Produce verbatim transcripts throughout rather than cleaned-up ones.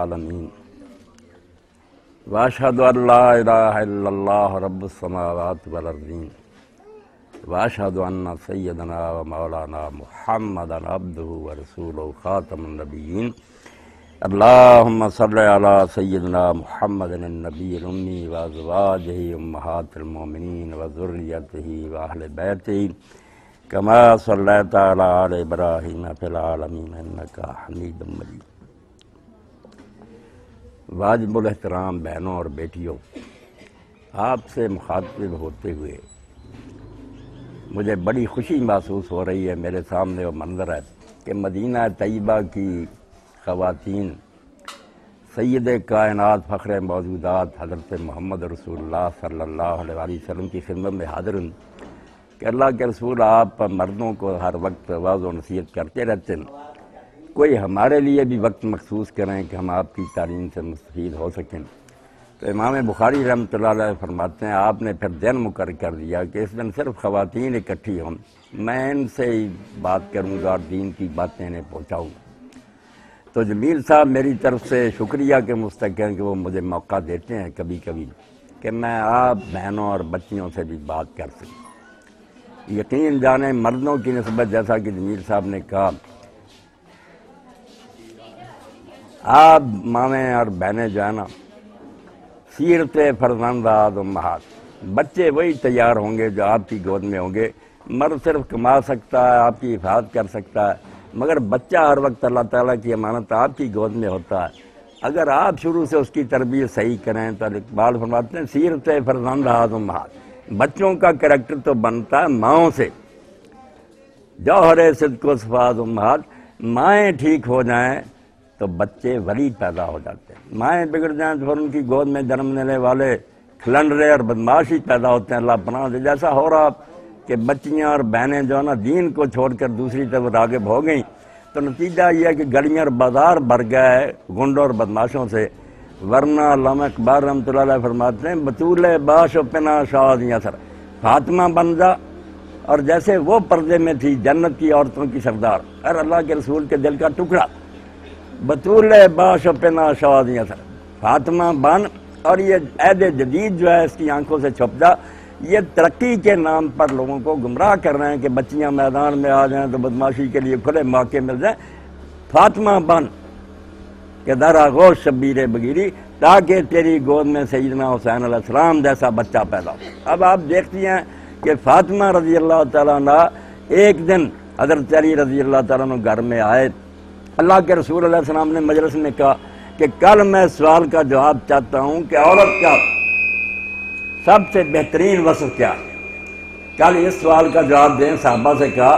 العالمین واشہد ان لا الہ الا اللہ رب السماوات والارضین واشہد ان سیدنا و مولانا محمدا عبدہ ورسولہ خاتم النبیین اللہم صلی علی سیدنا محمد النبی الامی وازواجہ امہات المومنین وذریتہ واہل بیتہ کما صلیت علی آل ابراہیم فی العالمین انکا حمید مجید۔ واجب الاحترام بہنوں اور بیٹیوں، آپ سے مخاطب ہوتے ہوئے مجھے بڑی خوشی محسوس ہو رہی ہے۔ میرے سامنے وہ منظر ہے کہ مدینہ طیبہ کی خواتین سید کائنات فخر موجودات حضرت محمد رسول اللہ صلی اللہ علیہ وسلم کی خدمت میں حاضر ہوں کہ اللہ کے رسول آپ مردوں کو ہر وقت واعظ و نصیحت کرتے رہتے ہیں، کوئی ہمارے لیے بھی وقت مخصوص کریں کہ ہم آپ کی تعلیم سے مستفید ہو سکیں۔ تو امام بخاری رحمۃ اللہ علیہ فرماتے ہیں آپ نے پھر دن مقرر کر دیا کہ اس دن صرف خواتین اکٹھی ہوں، میں ان سے ہی بات کروں گا اور دین کی باتیں انہیں پہنچاؤں گا۔ تو جمیل صاحب میری طرف سے شکریہ کے مستحق ہیں کہ وہ مجھے موقع دیتے ہیں کبھی کبھی کہ میں آپ بہنوں اور بچیوں سے بھی بات کر سکوں۔ یقین جانیں مردوں کی نسبت جیسا کہ جمیل صاحب نے کہا، آپ مامیں اور بہنیں جو ہے نا سیرت فرزندات امہات، بچے وہی تیار ہوں گے جو آپ کی گود میں ہوں گے۔ مرد صرف کما سکتا ہے، آپ کی حفاظت کر سکتا ہے، مگر بچہ ہر وقت اللہ تعالیٰ کی امانت آپ کی گود میں ہوتا ہے۔ اگر آپ شروع سے اس کی تربیت صحیح کریں تو اقبال فرماتے ہیں سیرت فرزندات امہات، بچوں کا کریکٹر تو بنتا ہے ماؤں سے۔ جوہر صدق و صفات امہات، مائیں ٹھیک ہو جائیں تو بچے ولی پیدا ہو جاتے ہیں، مائیں بگڑ جائیں تو پھر ان کی گود میں جنم لینے والے کھلنڈرے اور بدماشی پیدا ہوتے ہیں۔ اللہ پناہ دے جیسا ہو رہا کہ بچیاں اور بہنیں جو ہے نا دین کو چھوڑ کر دوسری طرف راغب ہو گئیں، تو نتیجہ یہ ہے کہ گلیاں اور بازار بھر گئے گنڈوں اور بدماشوں سے۔ ورنہ علامہ اقبال رحمۃ اللہ علیہ فرماتے ہیں بطول باش و پنا شادیاں سر، فاطمہ بن جا اور جیسے وہ پردے میں تھی جنت کی عورتوں کی سردار، اور اللہ کے رسول کے دل کا ٹکڑا، بطول باش و پنا شادیاں سر، فاطمہ بن اور یہ عہد جدید جو ہے اس کی آنکھوں سے چھپ جا۔ یہ ترقی کے نام پر لوگوں کو گمراہ کر رہے ہیں کہ بچیاں میدان میں آ جائیں تو بدماشی کے لیے کھلے موقع مل جائیں۔ فاطمہ بن کہ در آغوش شبیر بگیری، تاکہ تیری گود میں سیدنا حسین علیہ السلام جیسا بچہ پیدا ہو۔ اب آپ دیکھتی ہیں کہ فاطمہ رضی اللہ تعالیٰ عنہ ایک دن حضرت علی رضی اللہ تعالیٰ عنہ گھر میں آئے، اللہ کے رسول علیہ السلام نے مجلس میں کہا کہ کل میں سوال کا جواب چاہتا ہوں کہ عورت کا سب سے بہترین وصف کیا؟ کل اس سوال کا جواب دیں۔ صحابہ سے کہا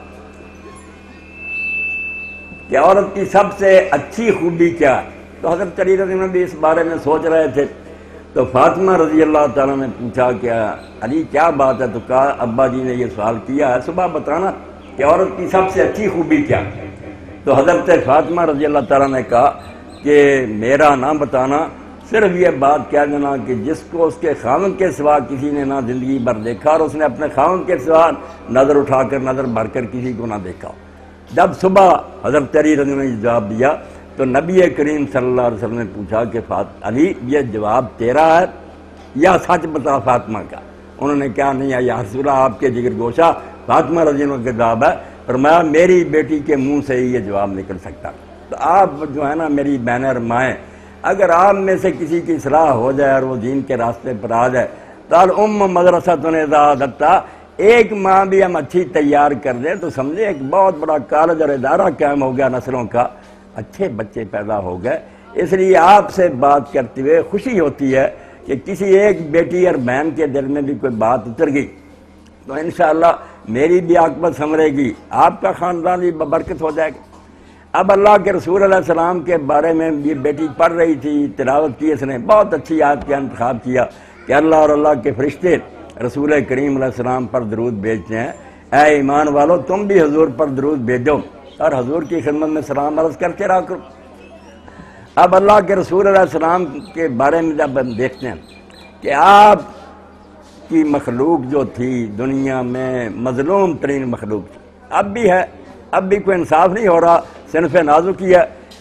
کہ عورت کی سب سے اچھی خوبی کیا ہے؟ تو حضرت علی رضی اللہ عنہ بھی اس بارے میں سوچ رہے تھے۔ تو فاطمہ رضی اللہ تعالیٰ نے پوچھا کہ علی کیا بات ہے؟ تو کہا ابا جی نے یہ سوال کیا ہے، صبح بتانا کہ عورت کی سب سے اچھی خوبی کیا ہے۔ تو حضرت فاطمہ رضی اللہ تعالیٰ نے کہا کہ میرا نام بتانا، صرف یہ بات کہہ دینا کہ جس کو اس کے خاوند کے سوا کسی نے نہ زندگی بھر دیکھا اور اس نے اپنے خاوند کے سوا نظر اٹھا کر نظر بھر کر کسی کو نہ دیکھا۔ جب صبح حضرت علی رضی اللہ عنہ نے جواب دیا تو نبی کریم صلی اللہ علیہ وسلم نے پوچھا کہ علی یہ جواب تیرا ہے یا سچ بتا فاطمہ کا؟ انہوں نے کہا نہیں ہے یا رسول اللہ آپ کے جگر گوشہ فاطمہ رضی اللہ عنہ کا جواب ہے۔ فرمایا میری بیٹی کے منہ سے ہی یہ جواب نکل سکتا۔ تو آپ جو ہے نا میری بہنیں اور مائیں، اگر آپ میں سے کسی کی اصلاح ہو جائے اور وہ دین کے راستے پر آ جائے تال ام مدرسہ دتا، ایک ماں بھی ہم اچھی تیار کر دیں تو سمجھے ایک بہت بڑا کالج اور ادارہ قائم ہو گیا، نسلوں کا اچھے بچے پیدا ہو گئے۔ اس لیے آپ سے بات کرتے ہوئے خوشی ہوتی ہے کہ کسی ایک بیٹی اور بہن کے دل میں بھی کوئی بات اتر گئی تو انشاءاللہ میری بھی عاقبت سنورے گی، آپ کا خاندان بھی برکت ہو جائے گا۔ اب اللہ کے رسول علیہ السلام کے بارے میں یہ بیٹی پڑھ رہی تھی، تلاوت کی، اس نے بہت اچھی آیت کا انتخاب کیا کہ اللہ اور اللہ کے فرشتے رسول کریم علیہ السلام پر درود بھیجتے ہیں، اے ایمان والو تم بھی حضور پر درود بھیجو اور حضور کی خدمت میں سلام عرض کرتے رہا کرو۔ اب اللہ کے رسول علیہ السلام کے بارے میں جب ہم دیکھتے ہیں کہ آپ کی مخلوق جو تھی دنیا میں مظلوم ترین مخلوق تھی، اب بھی ہے، اب بھی کوئی انصاف نہیں ہو رہا، صنف نازکی ہے،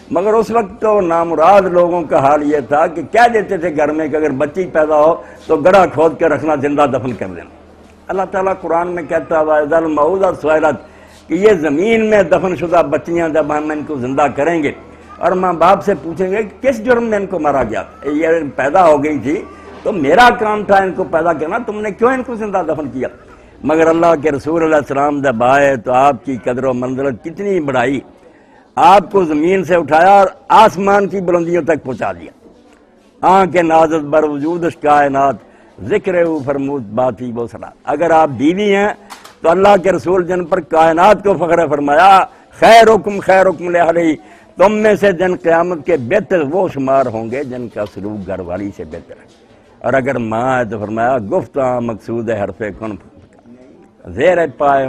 مگر اس وقت تو نامراد لوگوں کا حال یہ تھا کہ کہہ دیتے تھے گھر میں کہ اگر بچی پیدا ہو تو گڑھا کھود کے رکھنا، زندہ دفن کر دینا۔ اللہ تعالیٰ قرآن میں کہتا ہے وَإِذَا الْمَوْءُودَةُ سُئِلَتْ کہ یہ زمین میں دفن شدہ بچیاں جب ہم ان کو زندہ کریں گے اور ماں باپ سے پوچھیں گے کہ کس جرم میں ان کو مارا گیا، یہ پیدا ہو گئی تھی تو میرا کام تھا ان کو پیدا کرنا، تم نے کیوں ان کو زندہ دفن کیا؟ مگر اللہ کے رسول علیہ السلام جب آئے تو آپ کی قدر و منزلت کتنی بڑھائی، آپ کو زمین سے اٹھایا اور آسمان کی بلندیوں تک پہنچا دیا۔ آنکھ نازت بر وجود کائنات ذکر او فرمود باتی وہ سنا۔ اگر آپ بیوی ہیں تو اللہ کے رسول جن پر کائنات کو فخر فرمایا خیرکم خیرکم لأہلہ، تم میں سے جن قیامت کے بہتر وہ شمار ہوں گے جن کا سلوک گھر والی سے بہتر ہے۔ اور اگر ماں ہے تو فرمایا گفتاں مقصود حرف کن زیر پائے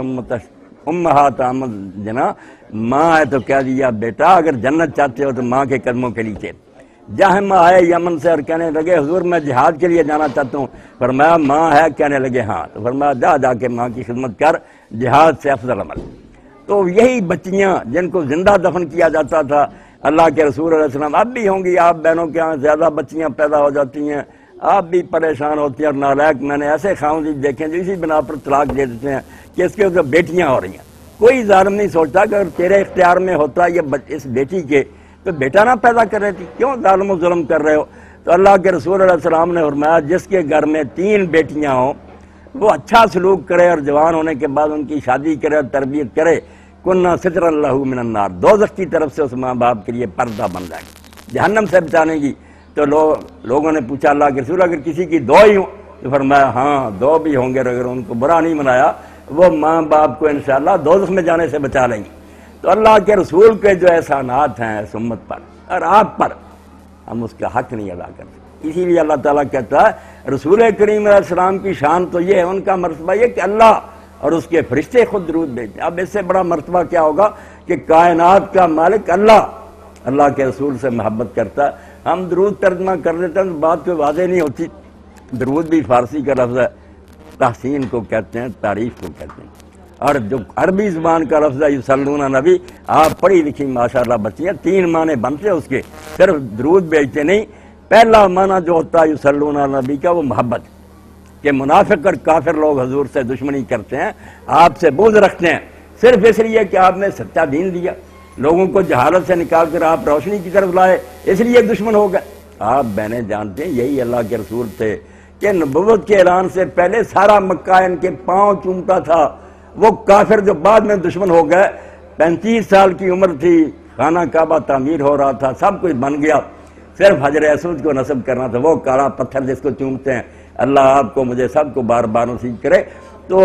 امہات آمد جنا، ماں ہے تو کہہ دیا بیٹا اگر جنت چاہتے ہو تو ماں کے قدموں کے نیچے۔ جہم آئے یمن سے اور کہنے لگے حضور میں جہاد کے لیے جانا چاہتا ہوں، فرمایا ماں ہے، کہنے لگے ہاں، تو فرمایا جا جا کے ماں کی خدمت کر، جہاد سے افضل عمل۔ تو یہی بچیاں جن کو زندہ دفن کیا جاتا تھا، اللہ کے رسول علیہ السلام اب بھی ہوں گی آپ بہنوں کے ہاں زیادہ بچیاں پیدا ہو جاتی ہیں، آپ بھی پریشان ہوتی ہیں اور نالائق میں نے ایسے خاوند دیکھے جو اسی بنا پر طلاق دے دیتے ہیں کہ اس کے اوپر بیٹیاں ہو رہی ہیں۔ کوئی ظالم نہیں سوچتا کہ اگر تیرے اختیار میں ہوتا یہ اس بیٹی کے تو بیٹا نہ پیدا کر رہی تھی، کیوں ظالم و ظلم کر رہے ہو؟ تو اللہ کے رسول علیہ السلام نے فرمایا جس کے گھر میں تین بیٹیاں ہوں وہ اچھا سلوک کرے اور جوان ہونے کے بعد ان کی شادی کرے اور تربیت کرے، کننا ستر اللہ من النار، دوزخ کی طرف سے اس ماں باپ کے لیے پردہ بن جائے گی، جہنم سے بچانے کی۔ تو لوگ لوگوں نے پوچھا اللہ کے رسول اگر کسی کی دو ہی ہوں تو فرمایا ہاں دو بھی ہوں گے، اگر ان کو برا نہیں منایا وہ ماں باپ کو انشاءاللہ دوزخ میں جانے سے بچا لیں گے۔ تو اللہ کے رسول کے جو احسانات ہیں اس امت پر اور آپ پر، ہم اس کا حق نہیں ادا کرتے۔ اسی لیے اللہ تعالیٰ کہتا ہے رسول کریم علیہ السلام کی شان تو یہ ہے، ان کا مرتبہ یہ کہ اللہ اور اس کے فرشتے خود درود بھیجتے ہیں۔ اب اس سے بڑا مرتبہ کیا ہوگا کہ کائنات کا مالک اللہ اللہ کے رسول سے محبت کرتا ہے۔ ہم درود ترجمہ کر دیتے ہیں تو بات کوئی واضح نہیں ہوتی۔ درود بھی فارسی کا لفظ ہے، تحسین کو کہتے ہیں، تعریف کو کہتے ہیں، اور جو عربی زبان کا لفظ ہے یصلون نبی، آپ پڑھی لکھی ماشاءاللہ بچیاں، تین معنی بنتے ہیں اس کے، صرف درود بھیجتے نہیں۔ پہلا معنی جو ہوتا ہے یصلون نبی کا وہ محبت، کہ منافق اور کافر لوگ حضور سے دشمنی کرتے ہیں، آپ سے بغض رکھتے ہیں، صرف اس لیے کہ آپ نے سچا دین دیا، لوگوں کو جہالت سے نکال کر آپ روشنی کی طرف لائے، اس لیے دشمن ہو گئے۔ آپ بہنیں جانتے ہیں یہی اللہ کے رسول تھے کہ نبوت کے اعلان سے پہلے سارا مکہ ان کے پاؤں چومتا تھا۔ وہ کافر جو بعد میں دشمن ہو گئے، پینتیس سال کی عمر تھی، خانہ کعبہ تعمیر ہو رہا تھا، سب کچھ بن گیا، صرف حجر اسود کو نصب کرنا تھا، وہ کالا پتھر جس کو چومتے ہیں، اللہ آپ کو مجھے سب کو بار بار نصیب کرے۔ تو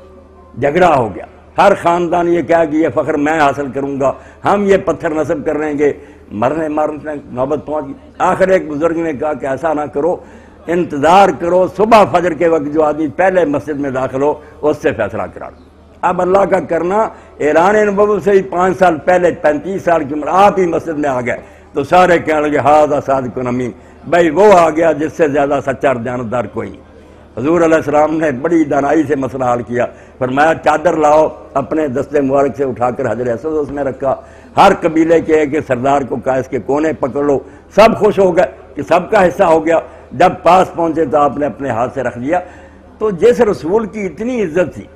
جھگڑا ہو گیا، ہر خاندان یہ کہا کہ یہ فخر میں حاصل کروں گا، ہم یہ پتھر نصب کر لیں گے، مرنے مارنے نوبت پہنچ گئی۔ آخر ایک بزرگ نے کہا کہ ایسا نہ کرو، انتظار کرو، صبح فجر کے وقت جو آدمی پہلے مسجد میں داخل ہو اس سے فیصلہ کرا لو۔ اب اللہ کا کرنا، اعلان نبوت سے ہی پانچ سال پہلے پینتیس سال کی عمر آپ ہی مسجد میں آ گئے، تو سارے کہنے لگے ہاذا صادق امین، بھائی وہ آ گیا جس سے زیادہ سچا اور دیانتدار کوئی نہیں۔ حضور علیہ السلام نے بڑی دانائی سے مسئلہ حل کیا، فرمایا چادر لاؤ، اپنے دستے مبارک سے اٹھا کر حجر اسود اس میں رکھا، ہر قبیلے کے ایک سردار کو کہا اس کے کونے پکڑ لو، سب خوش ہو گئے کہ سب کا حصہ ہو گیا۔ جب پاس پہنچے تو آپ نے اپنے ہاتھ سے رکھ دیا۔ تو جس رسول کی اتنی عزت تھی،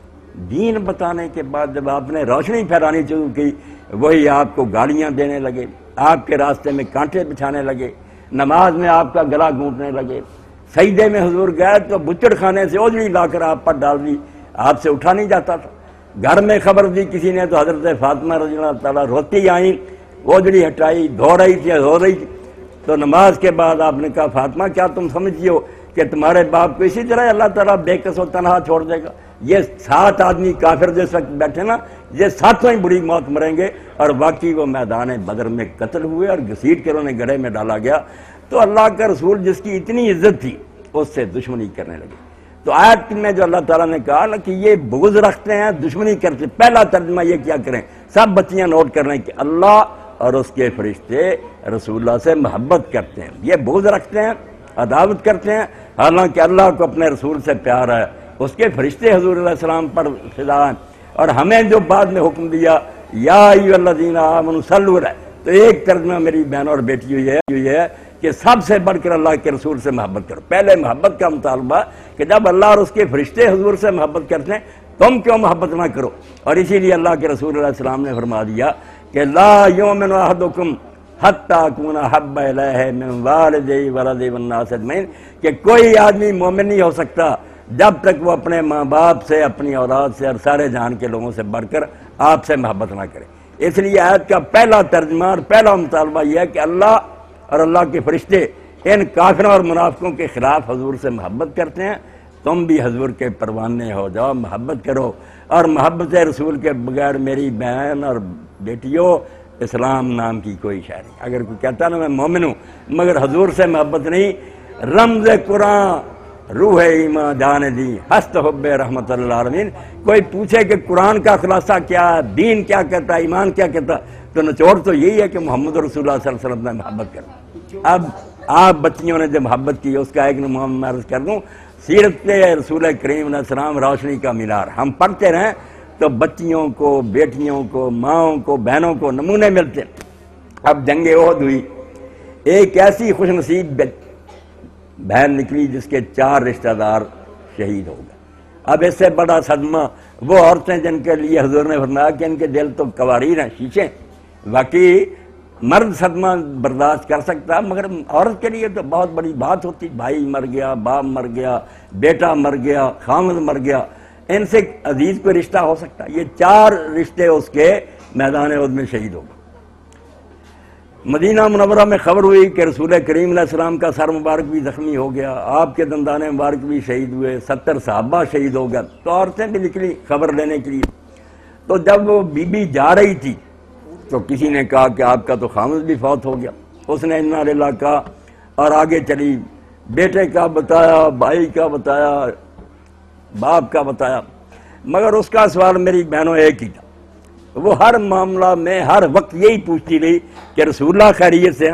دین بتانے کے بعد جب آپ نے روشنی پھیلانی شروع کی، وہی آپ کو گالیاں دینے لگے، آپ کے راستے میں کانٹے بچھانے لگے، نماز میں آپ کا گلا گھونٹنے لگے، سجدے میں حضور گئے تو بچڑ خانے سے اوجڑی لا کر آپ پر ڈال دی، آپ سے اٹھا نہیں جاتا تھا۔ گھر میں خبر دی کسی نے تو حضرت فاطمہ رضی اللہ تعالیٰ روتی آئیں، اوجڑی ہٹائی، دھو رہی تھی دھو رہی تھی۔ تو نماز کے بعد آپ نے کہا فاطمہ کیا تم سمجھتی ہو کہ تمہارے باپ کو اسی طرح اللہ تعالیٰ بے کس و تنہا چھوڑ دے گا؟ یہ سات آدمی کافر جس وقت بیٹھے نا، یہ ساتوں ہی بری موت مریں گے، اور واقعی وہ میدان بدر میں قتل ہوئے اور گھسیٹ کر انہیں گڑھے میں ڈالا گیا۔ تو اللہ کا رسول جس کی اتنی عزت تھی اس سے دشمنی کرنے لگے۔ تو آیت میں جو اللہ تعالیٰ نے کہا نا کہ یہ بغض رکھتے ہیں، دشمنی کرتے، پہلا ترجمہ یہ کیا کریں، سب بچیاں نوٹ کر لیں کہ اللہ اور اس کے فرشتے رسول اللہ سے محبت کرتے ہیں، یہ بغض رکھتے ہیں، عداوت کرتے ہیں، حالانکہ اللہ کو اپنے رسول سے پیار ہے، اس کے فرشتے حضور علیہ السلام پر فدا ہیں، اور ہمیں جو بعد میں حکم دیا یا ایھا الذین آمنوا صلوا علیہ، تو ایک ترجمہ میری بہنوں اور بیٹی ہوئی ہے ہوئی ہے کہ سب سے بڑھ کر اللہ کے رسول سے محبت کرو. پہلے محبت کا مطالبہ کہ جب اللہ اور اس کے فرشتے حضور سے محبت کرتے ہیں تم کیوں محبت نہ کرو. اور اسی لیے اللہ کے رسول علیہ السلام نے فرما دیا کہ لا یؤمن احدکم حتی اکون احب الیہ من والدیہ وولدیہ والناس اجمعین، کہ کوئی آدمی مومن نہیں ہو سکتا جب تک وہ اپنے ماں باپ سے، اپنی اولاد سے اور سارے جہان کے لوگوں سے بڑھ کر آپ سے محبت نہ کرے. اس لیے آیت کا پہلا ترجمہ اور پہلا مطالبہ یہ ہے کہ اللہ اور اللہ کے فرشتے ان کافروں اور منافقوں کے خلاف حضور سے محبت کرتے ہیں. تم بھی حضور کے پروانے ہو جاؤ، محبت کرو. اور محبت رسول کے بغیر میری بہن اور بیٹیوں اسلام نام کی کوئی شے نہیں. اگر کوئی کہتا نا میں مومن ہوں مگر حضور سے محبت نہیں، رمز قرآن روح ایمان جان دی ہست حب رحمت اللہ العالمین. کوئی پوچھے کہ قرآن کا خلاصہ کیا ہے، دین کیا کہتا ہے، ایمان کیا کہتا ہے، تو نچوڑ تو یہی ہے کہ محمد رسول اللہ صلی اللہ علیہ وسلم نے محبت کرنا. اب آپ بچیوں نے جو محبت کی اس کا ایک نمونہ میں عرض کر دوں. سیرت رسول کریم علیہ السلام روشنی کا مینار، ہم پڑھتے رہیں تو بچیوں کو، بیٹیوں کو، ماؤں کو، بہنوں کو نمونے ملتے. اب جنگ احد ہوئی، ایک ایسی خوش نصیب بہن نکلی جس کے چار رشتہ دار شہید ہو گئے. اب اس سے بڑا صدمہ وہ عورتیں جن کے لیے حضور نے فرمایا کہ ان کے دل تو قواریر ہیں، شیشے. واقعی مرد صدمہ برداشت کر سکتا مگر عورت کے لیے تو بہت بڑی بات ہوتی. بھائی مر گیا، باپ مر گیا، بیٹا مر گیا، خامد مر گیا، ان سے عزیز کوئی رشتہ ہو سکتا؟ یہ چار رشتے اس کے میدان احد میں شہید ہو گئے. مدینہ منورہ میں خبر ہوئی کہ رسول کریم علیہ السلام کا سر مبارک بھی زخمی ہو گیا، آپ کے دندان مبارک بھی شہید ہوئے، ستر صحابہ شہید ہو گئے. تو عورتیں بھی نکلی خبر لینے کے لیے. تو جب وہ بی بی جا رہی تھی تو کسی نے کہا کہ آپ کا تو خامد بھی فوت ہو گیا. اس نے انا للہ کہا اور آگے چلی. بیٹے کا بتایا، بھائی کا بتایا، باپ کا بتایا، مگر اس کا سوال میری بہنوں ایک ہی تھا. وہ ہر معاملہ میں ہر وقت یہی پوچھتی رہی کہ رسول اللہ خیریت سے؟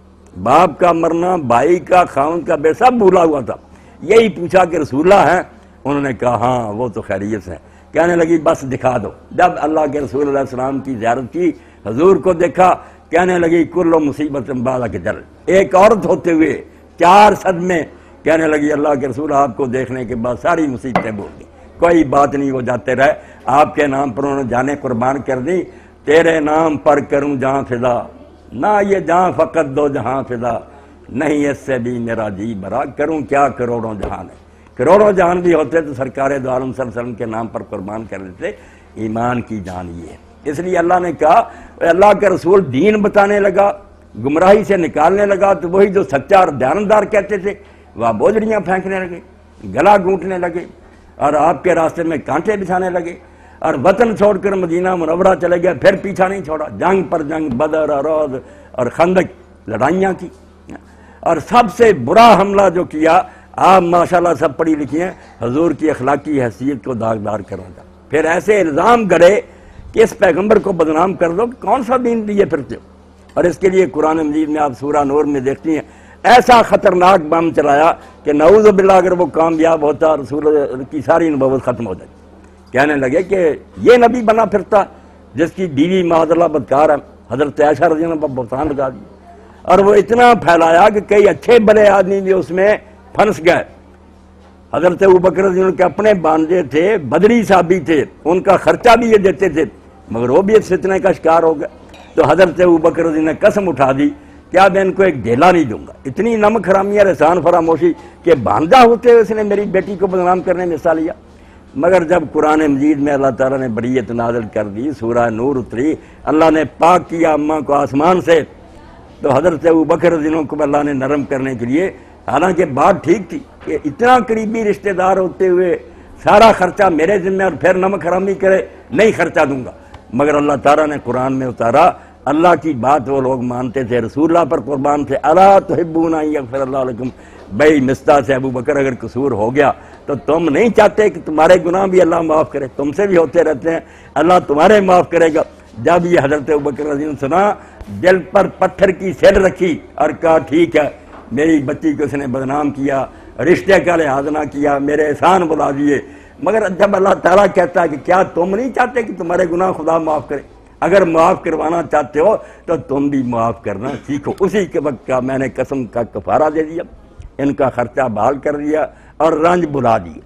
باپ کا مرنا، بھائی کا، خاوند کا، بے سب بھولا ہوا تھا. یہی پوچھا کہ رسول اللہ ہیں؟ انہوں نے کہا ہاں وہ تو خیریت سے. کہنے لگی بس دکھا دو. جب اللہ کے رسول علیہ السلام کی زیارت کی، حضور کو دیکھا، کہنے لگی کل مصیبت بعد کے جل. ایک عورت ہوتے ہوئے چار صدمے. کہنے لگی اللہ کے رسول آپ کو دیکھنے کے بعد ساری مصیبتیں بول دی. کوئی بات نہیں، وہ جاتے رہے. آپ کے نام پر انہوں نے جانے قربان کر دی. تیرے نام پر کروں جہاں فضا، نہ یہ جہاں فقط دو جہاں فضا، نہیں اس سے بھی میرا جی برا، کروں کیا کروڑوں جہان ہے. کروڑوں جہان بھی ہوتے تو سرکار دو عالم صلی اللہ علیہ وسلم کے نام پر قربان کر دیتے. ایمان کی جان یہ ہے. اس لیے اللہ نے کہا اللہ کے رسول دین بتانے لگا، گمراہی سے نکالنے لگا، تو وہی جو سچا اور دیانتدار کہتے تھے وہ بوجھڑیاں پھینکنے لگے، گلا گھونٹنے لگے اور آپ کے راستے میں کانٹے بچھانے لگے اور وطن چھوڑ کر مدینہ منورہ چلے گئے. پھر پیچھا نہیں چھوڑا، جنگ پر جنگ، بدر اور احد اور خندق لڑائیاں کی. اور سب سے برا حملہ جو کیا، آپ ماشاءاللہ سب پڑھی لکھی ہیں، حضور کی اخلاقی حیثیت کو داغدار کرنا تھا. پھر ایسے الزام گڑے کہ اس پیغمبر کو بدنام کر دو، کون سا دین لیے پھرتے ہو. اور اس کے لیے قرآن مجید میں آپ سورہ نور میں دیکھتی ہیں ایسا خطرناک بم چلایا کہ نعوذ باللہ اگر وہ کامیاب ہوتا رسول کی ساری نبوت ختم ہو جاتی. کہنے لگے کہ یہ نبی بنا پھرتا جس کی بیوی معاذ اللہ بدکار ہے. حضرت عائشہ رضی اللہ عنہ پر بہتان لگا دی اور وہ اتنا پھیلایا کہ کئی اچھے بڑے آدمی بھی اس میں پھنس گئے. حضرت ابوبکر رضی اللہ عنہ کے اپنے بانجے تھے، بدری صحابی تھے، ان کا خرچہ بھی یہ دیتے تھے، مگر وہ بھی اس فتنے کا شکار ہو گئے. تو حضرت ابوبکر رضی اللہ عنہ نے قسم اٹھا دی کیا میں ان کو ایک ڈھیلا نہیں دوں گا. اتنی نمک حرامی اور احسان فراموشی کہ باندھا ہوتے ہوئے اس نے میری بیٹی کو بدنام کرنے میں حصہ لیا. مگر جب قرآن مجید میں اللہ تعالیٰ نے بریت نازل کر دی، سورہ نور اتری، اللہ نے پاک کیا اماں کو آسمان سے، تو حضرت ابوبکر رضی اللہ عنہ کو اللہ نے نرم کرنے کے لیے، حالانکہ بات ٹھیک تھی کہ اتنا قریبی رشتہ دار ہوتے ہوئے سارا خرچہ میرے ذمہ اور پھر نمک حرامی کرے، نہیں خرچہ دوں گا. مگر اللہ تعالیٰ نے قرآن میں اتارا، اللہ کی بات وہ لوگ مانتے تھے، رسول اللہ پر قربان تھے. الا تحبون ان یغفر اللہ لکم. بھائی مصطح سے ابو بکر اگر قصور ہو گیا تو تم نہیں چاہتے کہ تمہارے گناہ بھی اللہ معاف کرے؟ تم سے بھی ہوتے رہتے ہیں، اللہ تمہارے معاف کرے گا. جب یہ حضرت ابو بکر رضی اللہ عنہ سنا، دل پر پتھر کی سل رکھی اور کہا ٹھیک ہے، میری بچی کو اس نے بدنام کیا، رشتے کا لحاظ نہ کیا، میرے احسان بلا دیے. مگر جب اللہ تعالیٰ کہتا ہے کہ کیا تم نہیں چاہتے کہ تمہارے گناہ خدا معاف کرے؟ اگر معاف کروانا چاہتے ہو تو تم بھی معاف کرنا سیکھو۔ اسی کے وقت کا میں نے قسم کا کفارہ دے دیا، ان کا خرچہ بحال کر دیا اور رنج بلا دیا۔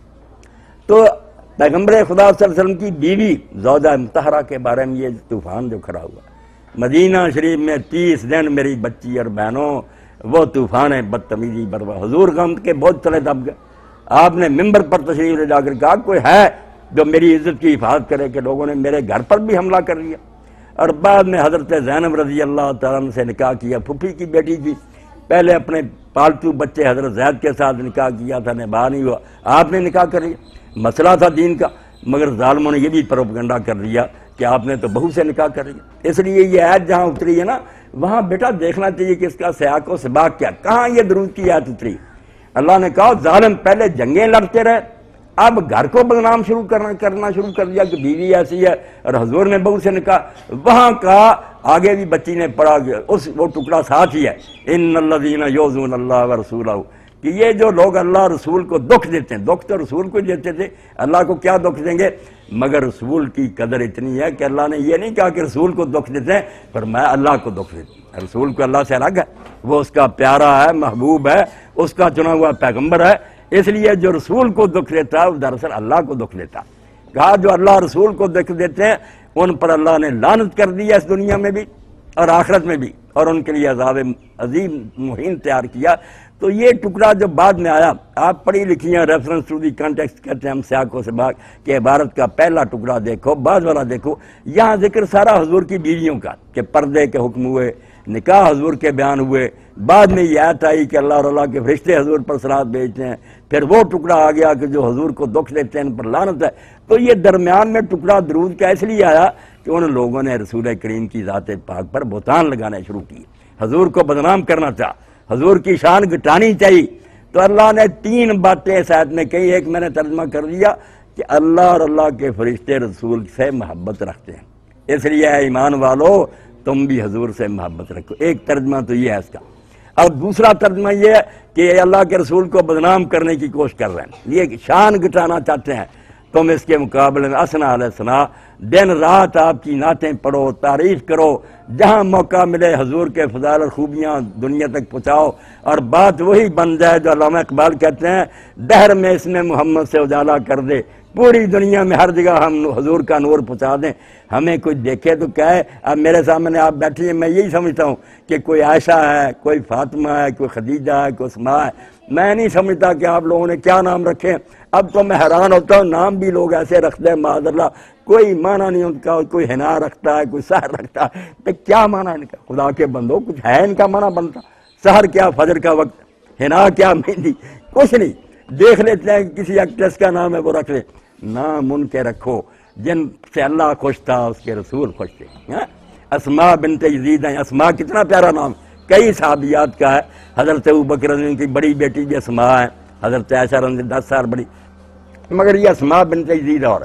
تو پیغمبر خدا صلی اللہ علیہ وسلم کی بیوی زوجہ مطہرہ کے بارے میں یہ طوفان جو کھڑا ہوا مدینہ شریف میں، تیس دن میری بچی اور بہنوں وہ طوفان بدتمیزی بروا، حضور غم کے بہت تلے دب گئے۔ آپ نے ممبر پر تشریف لے جا کر کہا کوئی ہے جو میری عزت کی حفاظت کرے، کہ لوگوں نے میرے گھر پر بھی حملہ کر لیا۔ اور بعد میں حضرت زینب رضی اللہ تعالیٰ عنہ سے نکاح کیا، پھوپھی کی بیٹی تھی، پہلے اپنے پالتو بچے حضرت زید کے ساتھ نکاح کیا تھا، نباہ نہیں ہوا، آپ نے نکاح کر لیا، مسئلہ تھا دین کا، مگر ظالموں نے یہ بھی پروپیگنڈا کر دیا کہ آپ نے تو بہو سے نکاح کر لیا۔ اس لیے یہ آیت جہاں اتری ہے نا، وہاں بیٹا دیکھنا چاہیے کہ اس کا سیاق و سباق کیا، کہاں یہ درود کی آیت اتری۔ اللہ نے کہا ظالم پہلے جنگیں لڑتے رہے، اب گھر کو بدنام شروع کرنا کرنا شروع کر دیا کہ بیوی ایسی ہے اور حضور نے بہو سے نکاح۔ وہاں کہا آگے بھی بچی نے پڑھا اس وہ ٹکڑا ساتھ ہی ہے، ان الذین یؤذون اللہ ورسولہ، کہ یہ جو لوگ اللہ رسول کو دکھ دیتے ہیں، دکھ تو رسول کو دیتے تھے، اللہ کو کیا دکھ دیں گے، مگر رسول کی قدر اتنی ہے کہ اللہ نے یہ نہیں کہا کہ رسول کو دکھ دیتے ہیں، فرمایا اللہ کو دکھ دیتے ہیں۔ رسول کو اللہ سے الگ ہے، وہ اس کا پیارا ہے، محبوب ہے، اس کا چنا ہوا پیغمبر ہے، اس لیے جو رسول کو دکھ دیتا ہے وہ دراصل اللہ کو دکھ دیتا ہے۔ کہا جو اللہ رسول کو دکھ دیتے ہیں ان پر اللہ نے لعنت کر دی ہے اس دنیا میں بھی اور آخرت میں بھی، اور ان کے لیے عذاب عظیم مہین تیار کیا۔ تو یہ ٹکڑا جو بعد میں آیا، آپ پڑھی لکھی ہیں، ریفرنس ٹو دی کانٹیکسٹ کہتے ہیں ہم سیاق و سباق، کہ عبارت کا پہلا ٹکڑا دیکھو، بعد والا دیکھو، یہاں ذکر سارا حضور کی بیویوں کا کہ پردے کے حکم ہوئے، نکاح حضور کے بیان ہوئے، بعد میں یہ آیت آئی کہ اللہ اور اللہ کے فرشتے حضور پر صلوات بھیجتے ہیں، پھر وہ ٹکڑا آ گیا کہ جو حضور کو دکھ دیتے ہیں ان پر لعنت ہے۔ تو یہ درمیان میں ٹکڑا درود کا اس لیے آیا کہ ان لوگوں نے رسول کریم کی ذات پاک پر بہتان لگانے شروع کیے، حضور کو بدنام کرنا چاہا، حضور کی شان گھٹانی چاہیے۔ تو اللہ نے تین باتیں اس آیت میں کہی، ایک میں نے ترجمہ کر دیا کہ اللہ اور اللہ کے فرشتے رسول سے محبت رکھتے ہیں، اس لیے اے ایمان والو تم بھی حضور سے محبت رکھو، ایک ترجمہ تو یہ ہے اس کا۔ اور دوسرا ترجمہ یہ ہے کہ اللہ کے رسول کو بدنام کرنے کی کوشش کر رہے ہیں، یہ شان گھٹانا چاہتے ہیں، تم اس کے مقابلے میں اسنا علیہ السلام دن رات آپ کی نعتیں پڑھو، تعریف کرو، جہاں موقع ملے حضور کے فضائل اور خوبیاں دنیا تک پہنچاؤ، اور بات وہی بن جائے جو علامہ اقبال کہتے ہیں دہر میں اس میں محمد سے اجالا کر دے، پوری دنیا میں ہر جگہ ہم حضور کا نور پہنچا دیں، ہمیں کوئی دیکھے تو کہے۔ اب میرے سامنے آپ بیٹھے ہیں، میں یہی سمجھتا ہوں کہ کوئی عائشہ ہے، کوئی فاطمہ ہے، کوئی خدیجہ ہے، کوئی اسماء ہے، میں نہیں سمجھتا کہ آپ لوگوں نے کیا نام رکھے۔ اب تو میں حیران ہوتا ہوں، نام بھی لوگ ایسے رکھتے ہیں معاذ اللہ، کوئی معنی نہیں ان کا، کوئی حنا رکھتا ہے، کوئی سحر رکھتا ہے، تو کیا معنی ان کا؟ خدا کے بندو کچھ ہے ان کا معنی بنتا؟ سحر کیا فجر کا وقت، حنا کیا مہندی، کچھ نہیں، دیکھ لیتے ہیں کسی ایکٹریس کا نام ہے وہ رکھ لے، نام ان کے رکھو جن سے اللہ خوش تھا، اس کے رسول خوش تھے۔ اسماء بنت یزید ہیں، اسماء کتنا پیارا نام، کئی صحابیات کا ہے، حضرت ابوبکر رضی اللہ عنہ کی بڑی بیٹی بھی اسماء ہے، حضرت عائشہ رضی اللہ عنہ دس سال بڑی، مگر یہ اسماء بنت یزید اور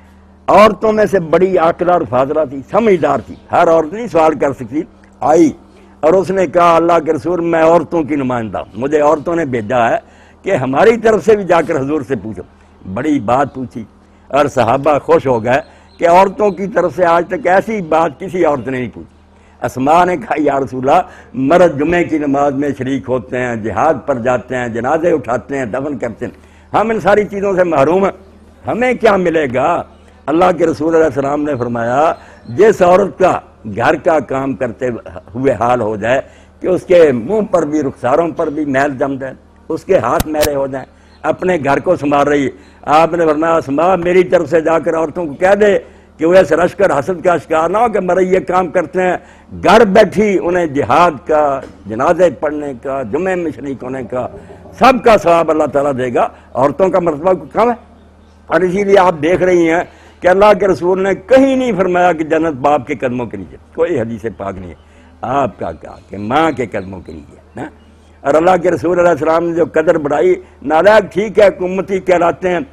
عورتوں میں سے بڑی عاقلہ اور فاضلہ تھی، سمجھدار تھی، ہر عورت نہیں سوال کر سکتی، آئی اور اس نے کہا اللہ کے رسول میں عورتوں کی نمائندہ ہوں، مجھے عورتوں نے بھیجا ہے کہ ہماری طرف سے بھی جا کر حضور سے پوچھو۔ بڑی بات پوچھی اور صحابہ خوش ہو گئے کہ عورتوں کی طرف سے آج تک ایسی بات کسی عورت نے نہیں پوچھی۔ اسماء نے کہا یا رسول اللہ مرد جمعے کی نماز میں شریک ہوتے ہیں، جہاد پر جاتے ہیں، جنازے اٹھاتے ہیں، دفن کرتے ہیں، ہم ان ساری چیزوں سے محروم ہیں، ہمیں کیا ملے گا؟ اللہ کے رسول علیہ السلام نے فرمایا جس عورت کا گھر کا کام کرتے ہوئے حال ہو جائے کہ اس کے منہ پر بھی رخساروں پر بھی میل جم جائے، اس کے ہاتھ میلے ہو جائیں، اپنے گھر کو سنبھال رہی ہے، آپ نے فرمایا اسماء میری طرف سے جا کر عورتوں کو کہہ دے کہ وہ ایسے رش کر حسد کا شکار نہ ہو کہ مرے یہ کام کرتے ہیں، گھر بیٹھی انہیں جہاد کا، جنازے پڑھنے کا، جمعے میں شریک ہونے کا سب کا ثواب اللہ تعالیٰ دے گا، عورتوں کا مرتبہ کم ہے۔ اور اسی لیے آپ دیکھ رہی ہیں کہ اللہ کے رسول نے کہیں نہیں فرمایا کہ جنت باپ کے قدموں کے نیچے، کوئی حدیث پاک نہیں ہے، آپ کا کہا کہ ماں کے قدموں کے نیچے۔ اور اللہ کے رسول علیہ السلام نے جو قدر بڑھائی، نالائق ٹھیک ہے امتی کہلاتے ہیں،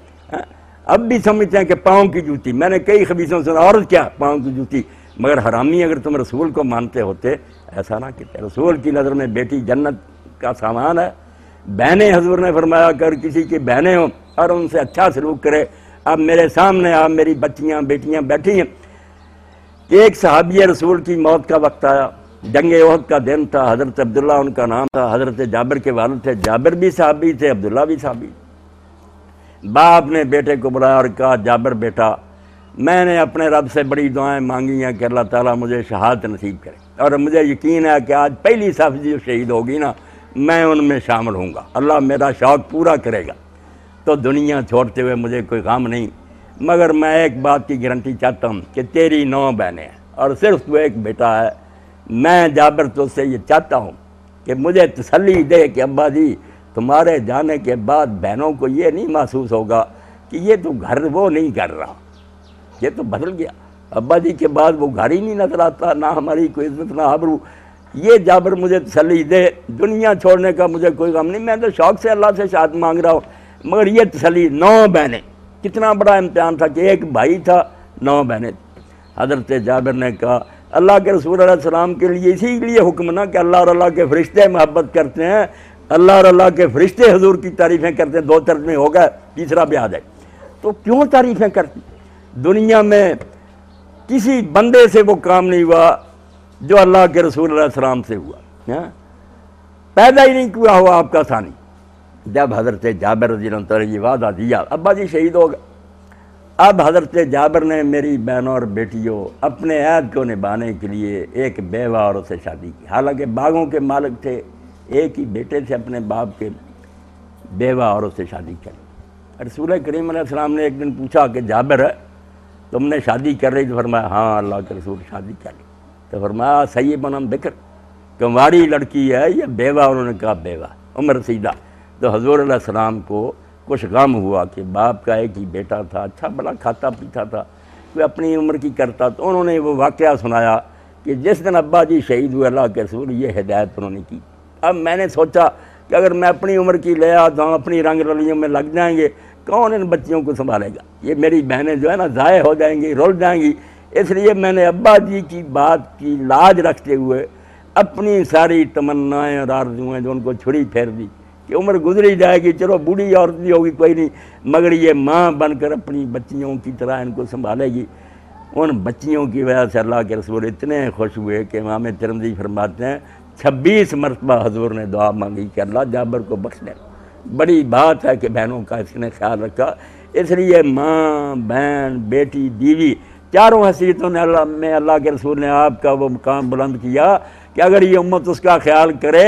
اب بھی سمجھتے ہیں کہ پاؤں کی جوتی، میں نے کئی حدیثوں سنا عورت کیا پاؤں کی جوتی، مگر حرامی اگر تم رسول کو مانتے ہوتے ایسا نہ کہتے، رسول کی نظر میں بیٹی جنت کا سامان ہے۔ بہنیں حضور نے فرمایا اگر کسی کی بہنیں ہوں اور ان سے اچھا سلوک کرے، اب میرے سامنے آپ میری بچیاں بیٹیاں بیٹھی ہیں، کہ ایک صحابی رسول کی موت کا وقت آیا، جنگ احد کا دن تھا، حضرت عبداللہ ان کا نام تھا، حضرت جابر کے والد تھے، جابر بھی صحابی تھے، عبداللہ بھی صحابی۔ باپ نے بیٹے کو بلایا اور کہا جابر بیٹا، میں نے اپنے رب سے بڑی دعائیں مانگی ہیں کہ اللہ تعالیٰ مجھے شہادت نصیب کرے، اور مجھے یقین ہے کہ آج پہلی صف جو شہید ہوگی نا میں ان میں شامل ہوں گا، اللہ میرا شوق پورا کرے گا۔ تو دنیا چھوڑتے ہوئے مجھے کوئی غم نہیں، مگر میں ایک بات کی گارنٹی چاہتا ہوں کہ تیری نو بہنیں ہیں اور صرف تو ایک بیٹا ہے۔ میں جابر تو سے یہ چاہتا ہوں کہ مجھے تسلی دے کہ ابا جی تمہارے جانے کے بعد بہنوں کو یہ نہیں محسوس ہوگا کہ یہ تو گھر وہ نہیں کر رہا، یہ تو بدل گیا، ابا جی کے بعد وہ گھر ہی نہیں نظر آتا، نہ ہماری کوئی عزت نہ آبرو۔ یہ جابر مجھے تسلی دے، دنیا چھوڑنے کا مجھے کوئی غم نہیں، میں تو شوق سے اللہ سے شہادت مانگ رہا ہوں، مگر یہ تسلی، نو بہنیں، کتنا بڑا امتحان تھا کہ ایک بھائی تھا، نو بہنیں۔ حضرت جابر نے کہا اللہ کے رسول علیہ السلام کے لیے اسی لیے حکم نہ کہ اللہ اور اللہ کے فرشتے محبت کرتے ہیں، اللہ اور اللہ کے فرشتے حضور کی تعریفیں کرتے ہیں، دو ترجمے ہو گئے، تیسرا بھی آ جائے تو کیوں تعریفیں کرتی؟ دنیا میں کسی بندے سے وہ کام نہیں ہوا جو اللہ کے رسول علیہ السلام سے ہوا، پیدا ہی نہیں کیا ہوا آپ کا ثانی۔ جب حضرت جابر رضی اللہ عنہ نے یہ وعدہ دیا ابا جی شہید ہو گئے، اب حضرت جابر نے میری بہنوں اور بیٹیوں اپنے عہد کو نبھانے کے لیے ایک بیوہ عورت سے شادی کی، حالانکہ باغوں کے مالک تھے، ایک ہی بیٹے تھے اپنے باپ کے، بیوہ عورت سے شادی کری۔ رسول کریم علیہ السلام نے ایک دن پوچھا کہ جابر تم نے شادی کر رہی؟ تو فرمایا ہاں اللہ کے رسول شادی کر لی۔ تو فرمایا صحیح بنم بکر، کنواری لڑکی ہے یا بیوہ؟ انہوں نے کہا بیوہ، عمر رسیدہ۔ تو حضور علیہ السلام کو کچھ غم ہوا کہ باپ کا ایک ہی بیٹا تھا، اچھا بڑا کھاتا پیتا تھا، کوئی اپنی عمر کی کرتا، تو انہوں نے وہ واقعہ سنایا کہ جس دن ابا جی شہید ہوئے اللہ کے رسول یہ ہدایت انہوں نے کی۔ اب میں نے سوچا کہ اگر میں اپنی عمر کی لے آتا ہوں، اپنی رنگ رلیوں میں لگ جائیں گے، کون ان بچیوں کو سنبھالے گا؟ یہ میری بہنیں جو ہے نا ضائع ہو جائیں گی، رول جائیں گی۔ اس لیے میں نے ابا جی کی بات کی لاج رکھتے ہوئے اپنی ساری تمنائیں اور آرزوئیں جو ان کو چھری پھیر دی کہ عمر گزری جائے گی، چلو بوڑھی عورت بھی ہوگی کوئی نہیں، مگر یہ ماں بن کر اپنی بچیوں کی طرح ان کو سنبھالے گی۔ ان بچیوں کی وجہ سے اللہ کے رسول اتنے خوش ہوئے کہ امام ترمذی فرماتے ہیں چھبیس مرتبہ حضور نے دعا مانگی کہ اللہ جابر کو بخش دے۔ بڑی بات ہے کہ بہنوں کا اس نے خیال رکھا، اس لیے ماں، بہن، بیٹی، بیوی، چاروں حیثیتوں نے اللہ میں اللہ کے رسول نے آپ کا وہ مقام بلند کیا کہ اگر یہ امت اس کا خیال کرے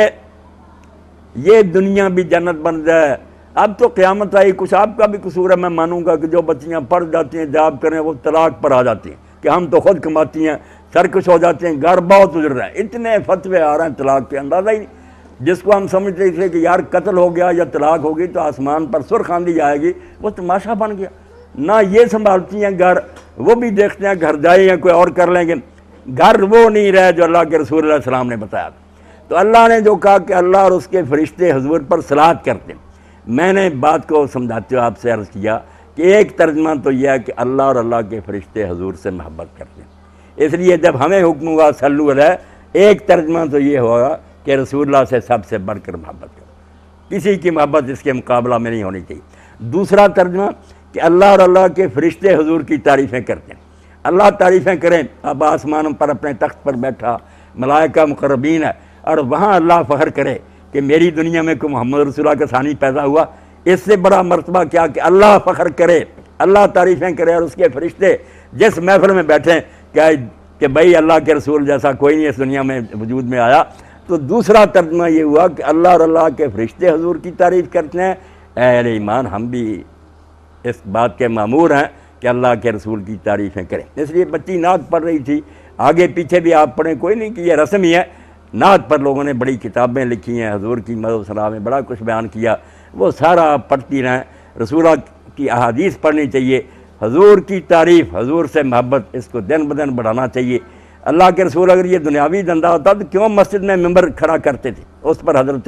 یہ دنیا بھی جنت بن جائے۔ اب تو قیامت آئی، کچھ آپ کا بھی قصور ہے، میں مانوں گا کہ جو بچیاں پڑھ جاتی ہیں جاب کریں وہ طلاق پر آ جاتی ہیں کہ ہم تو خود کماتی ہیں، سرکش ہو جاتے ہیں، گھر بہت گزر رہے ہیں، اتنے فتوے آ رہے ہیں طلاق کے، اندازہ ہی نہیں۔ جس کو ہم سمجھتے تھے کہ یار قتل ہو گیا یا طلاق ہوگی تو آسمان پر سرخ آندھی آئے گی، وہ تماشا بن گیا۔ نہ یہ سنبھالتی ہیں گھر، وہ بھی دیکھتے ہیں گھر جائے یا کوئی اور کر لیں گے، گھر وہ نہیں رہے جو اللہ کے رسول علیہ السلام نے بتایا تھا۔ تو اللہ نے جو کہا کہ اللہ اور اس کے فرشتے حضور پر صلوات کرتے ہیں، میں نے بات کو سمجھاتے ہوئے آپ سے عرض کیا کہ ایک ترجمہ تو یہ ہے کہ اللہ اور اللہ کے فرشتے حضور سے محبت کرتے ہیں، اس لیے جب ہمیں حکم ہوا صلو علیہ، ایک ترجمہ تو یہ ہوگا کہ رسول اللہ سے سب سے بڑھ کر محبت کرو، کسی کی محبت اس کے مقابلہ میں نہیں ہونی چاہیے۔ دوسرا ترجمہ کہ اللہ اور اللہ کے فرشتے حضور کی تعریفیں کرتے ہیں، اللہ تعریفیں کریں، اب آسمان پر اپنے تخت پر بیٹھا، ملائکہ مقربین ہے، اور وہاں اللہ فخر کرے کہ میری دنیا میں کوئی محمد رسول اللہ کا ثانی پیدا ہوا، اس سے بڑا مرتبہ کیا کہ اللہ فخر کرے، اللہ تعریفیں کرے اور اس کے فرشتے جس محفل میں بیٹھیں کیا کہ بھائی اللہ کے رسول جیسا کوئی نہیں اس دنیا میں وجود میں آیا۔ تو دوسرا ترجمہ یہ ہوا کہ اللہ اور اللہ کے فرشتے حضور کی تعریف کرتے ہیں، اے اہل ایمان ہم بھی اس بات کے مامور ہیں کہ اللہ کے رسول کی تعریفیں کریں۔ اس لیے بچی نعت پڑھ رہی تھی، آگے پیچھے بھی آپ پڑھیں، کوئی نہیں کہ یہ رسم ہی ہے، نعت پر لوگوں نے بڑی کتابیں لکھی ہیں، حضور کی مدح و ثنا میں بڑا کچھ بیان کیا، وہ سارا آپ پڑھتی رہیں۔ رسول اللہ کی احادیث پڑھنی چاہیے، حضور کی تعریف، حضور سے محبت، اس کو دن بدن بڑھانا چاہیے۔ اللہ کے رسول اگر یہ دنیاوی دندہ ہوتا تو کیوں مسجد میں ممبر کھڑا کرتے تھے؟ اس پر حضرت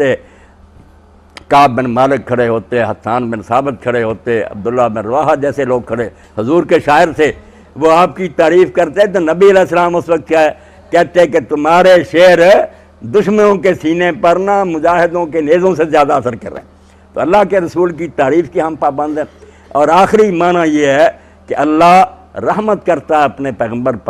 کعب بن مالک کھڑے ہوتے، حسان بن ثابت کھڑے ہوتے، عبداللہ بن رواحہ جیسے لوگ کھڑے، حضور کے شاعر تھے، وہ آپ کی تعریف کرتے تو نبی علیہ السلام اس وقت کیا ہے کہتے کہ تمہارے شعر دشمنوں کے سینے پر نہ مجاہدوں کے نیزوں سے زیادہ اثر کر رہے ہیں۔ تو اللہ کے رسول کی تعریف کی ہم پابند ہیں۔ اور آخری معنی یہ ہے کہ اللہ رحمت کرتا ہے اپنے پیغمبر پر،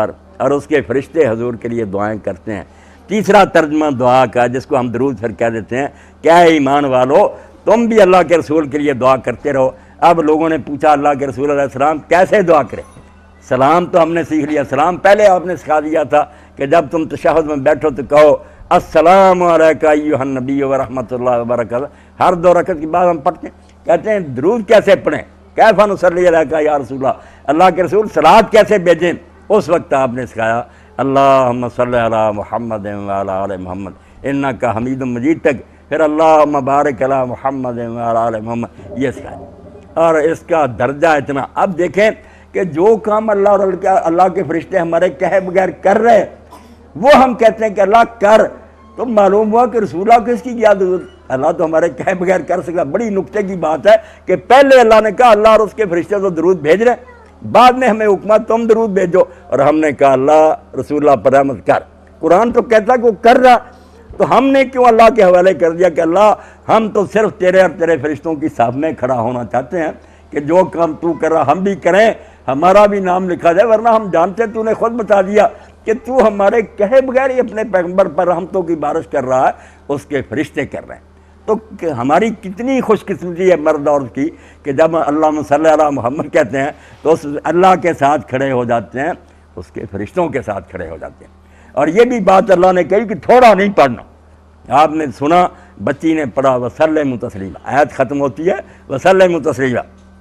اور اس کے فرشتے حضور کے لیے دعائیں کرتے ہیں۔ تیسرا ترجمہ دعا کا جس کو ہم درود پھر کہہ دیتے ہیں، کیا ایمان والو تم بھی اللہ کے رسول کے لیے دعا کرتے رہو۔ اب لوگوں نے پوچھا اللہ کے رسول علیہ السلام کیسے دعا کریں؟ سلام تو ہم نے سیکھ لیا، سلام پہلے آپ نے سکھا دیا تھا کہ جب تم تشہد میں بیٹھو تو کہو السلام علیکہ ایھا النبی ورحمۃ اللہ وبرکاتہ۔ ہر دو رکعت کے بعد ہم پڑھتے ہیں، کہتے ہیں درود کیسے پڑھیں، کیف نصلی علیکہ یا رسول اللہ، اللہ کے رسول صلوات کیسے بھیجیں؟ اس وقت آپ نے سکھایا اللہم صلی علی محمد وعلی آل محمد انک حمید مجید تک، پھر اللہم بارک علی محمد وعلی آل محمد، یہ سکھایا۔ اور اس کا درجہ اتنا، اب دیکھیں کہ جو کام اللہ اور اللہ کے فرشتے ہمارے کہے بغیر کر رہے وہ ہم کہتے ہیں کہ اللہ کر، تو معلوم ہوا کہ رسول اللہ کس کی کیا ضرورت، اللہ تو ہمارے کہے بغیر کر سکتا۔ بڑی نکتے کی بات ہے کہ پہلے اللہ نے کہا اللہ اور اس کے فرشتے تو درود بھیج رہے، بعد میں ہمیں حکمہ تم درود بھیجو، اور ہم نے کہا اللہ رسول اللہ پر رحمت کر۔ قرآن تو کہتا کہ وہ کر رہا، تو ہم نے کیوں اللہ کے حوالے کر دیا کہ اللہ ہم تو صرف تیرے اور تیرے فرشتوں کی صف میں کھڑا ہونا چاہتے ہیں کہ جو کام تو کر رہا ہم بھی کریں، ہمارا بھی نام لکھا جائے، ورنہ ہم جانتے تو نے خود بتا دیا کہ تو ہمارے کہے بغیر ہی اپنے پیغمبر پر رحمتوں کی بارش کر رہا ہے، اس کے فرشتے کر رہے ہیں۔ تو ہماری کتنی خوش قسمتی ہے مرد اور کی کہ جب اللہم صلی علی محمد کہتے ہیں تو اس اللہ کے ساتھ کھڑے ہو جاتے ہیں، اس کے فرشتوں کے ساتھ کھڑے ہو جاتے ہیں۔ اور یہ بھی بات اللہ نے کہی کہ تھوڑا نہیں پڑھنا، آپ نے سنا بچی نے پڑھا وسلم تسلیما، آیت ختم ہوتی ہے وسلم تسلیما۔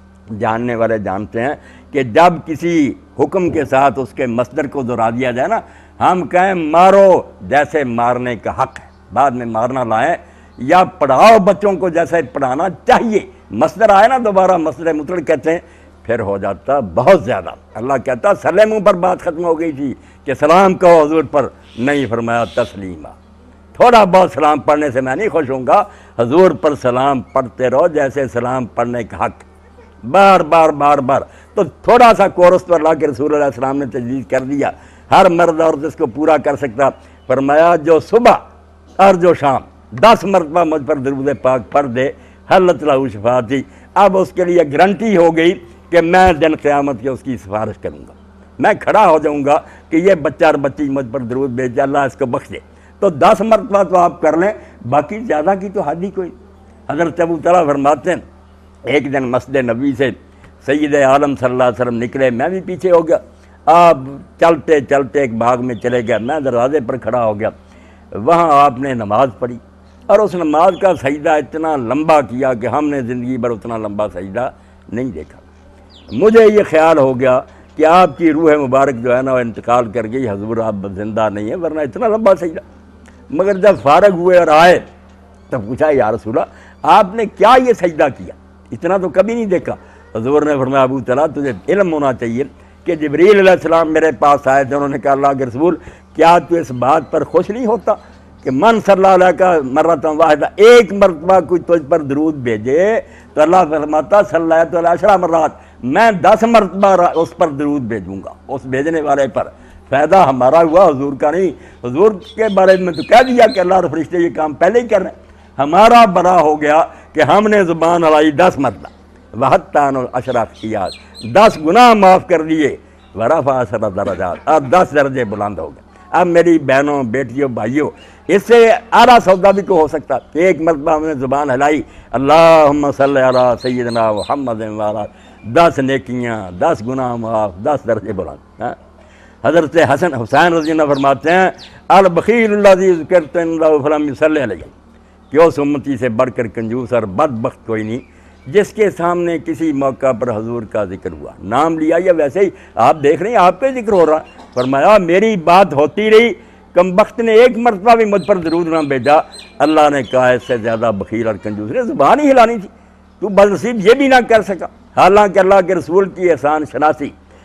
جاننے والے جانتے ہیں کہ جب کسی حکم کے ساتھ اس کے مصدر کو دہرا دیا جائے نا، ہم کہیں مارو جیسے مارنے کا حق ہے، بعد میں مارنا لائیں، یا پڑھاؤ بچوں کو جیسے پڑھانا چاہیے، مصدر آئے نا دوبارہ مصدر مطلق کہتے ہیں، پھر ہو جاتا بہت زیادہ۔ اللہ کہتا سلیم پر بات ختم ہو گئی تھی کہ سلام کہو حضور پر، نہیں فرمایا تسلیمہ۔ تھوڑا بہت سلام پڑھنے سے میں نہیں خوش ہوں گا، حضور پر سلام پڑھتے رہو جیسے سلام پڑھنے کا حق، بار بار بار بار۔ تو تھوڑا سا کورس تو اللہ کے رسول علیہ السلام نے تجویز کر دیا، ہر مرد عورت اس کو پورا کر سکتا۔ فرمایا جو صبح اور جو شام دس مرتبہ مجھ پر درود پاک پڑھ دے حلت لہ شفاعتی، اب اس کے لیے گارنٹی ہو گئی کہ میں دن قیامت کے اس کی سفارش کروں گا، میں کھڑا ہو جاؤں گا کہ یہ بچہ اور بچی مجھ پر درود بھیجے، اللہ اس کو بخش دے۔ تو دس مرتبہ تو آپ کر لیں، باقی زیادہ کی تو حد ہی کوئی۔ حضرت ابو طلحہ فرماتے ہیں ایک دن مسجد نبوی سے سید عالم صلی اللہ علیہ وسلم نکلے، میں بھی پیچھے ہو گیا، آپ چلتے چلتے ایک باغ میں چلے گئے، میں دروازے پر کھڑا ہو گیا، وہاں آپ نے نماز پڑھی اور اس نماز کا سجدہ اتنا لمبا کیا کہ ہم نے زندگی بھر اتنا لمبا سجدہ نہیں دیکھا۔ مجھے یہ خیال ہو گیا کہ آپ کی روح مبارک جو ہے نا وہ انتقال کر گئی، حضور آپ زندہ نہیں ہیں، ورنہ اتنا لمبا سجدہ۔ مگر جب فارغ ہوئے اور آئے تب پوچھا یا رسول اللہ آپ نے کیا یہ سجدہ کیا، اتنا تو کبھی نہیں دیکھا۔ حضور نے فرمایا ابو طلحہ تجھے علم ہونا چاہیے کہ جبریل علیہ السلام میرے پاس آئے تھے، انہوں نے کہا اللہ کے رسول کیا تو اس بات پر خوش نہیں ہوتا کہ من صلی اللہ علیہ کا مرتبہ واحدہ، ایک مرتبہ کوئی تجھ پر درود بھیجے تو اللہ فرماتا صلی اللہ علیہ عشرہ مرات، میں دس مرتبہ اس پر درود بھیجوں گا، اس بھیجنے والے پر۔ فائدہ ہمارا ہوا، حضور کا نہیں۔ حضور کے بارے میں تو کہہ دیا کہ اللہ اور فرشتے یہ کام پہلے ہی کر رہے ہیں، ہمارا بڑا ہو گیا کہ ہم نے زبان ہلائی دس مرتبہ، وحتان العشرہ خیات، دس گناہ معاف کر دیے، ورفع عشرہ درجات، اور دس درجے بلند ہو گئے۔ اب میری بہنوں بیٹیوں بھائیوں، اس سے اعلیٰ سودا بھی کو ہو سکتا، ایک مرتبہ ہم نے زبان ہلائی اللہم صلی علی سیدنا محمد وعلی، دس نیکیاں، دس گناہ معاف، دس درجے بلند۔ حضرت حسن حسین رضی اللہ فرماتے ہیں البخیل الذی ذکرت عنہ فلم یصلی علیہ، کہ اس امتی سے بڑھ کر کنجوس اور بدبخت کوئی نہیں جس کے سامنے کسی موقع پر حضور کا ذکر ہوا، نام لیا یا ویسے ہی آپ دیکھ رہے ہیں آپ پہ ذکر ہو رہا، فرمایا میری بات ہوتی رہی، کم بخت نے ایک مرتبہ بھی مجھ پر درود نہ بھیجا، اللہ نے کہا اس سے زیادہ بخیل اور کنجوس نے زبان ہی ہلانی تھی، تو بدنصیب یہ بھی نہ کر سکا۔ حالانکہ اللہ کے رسول کی احسان شناسی،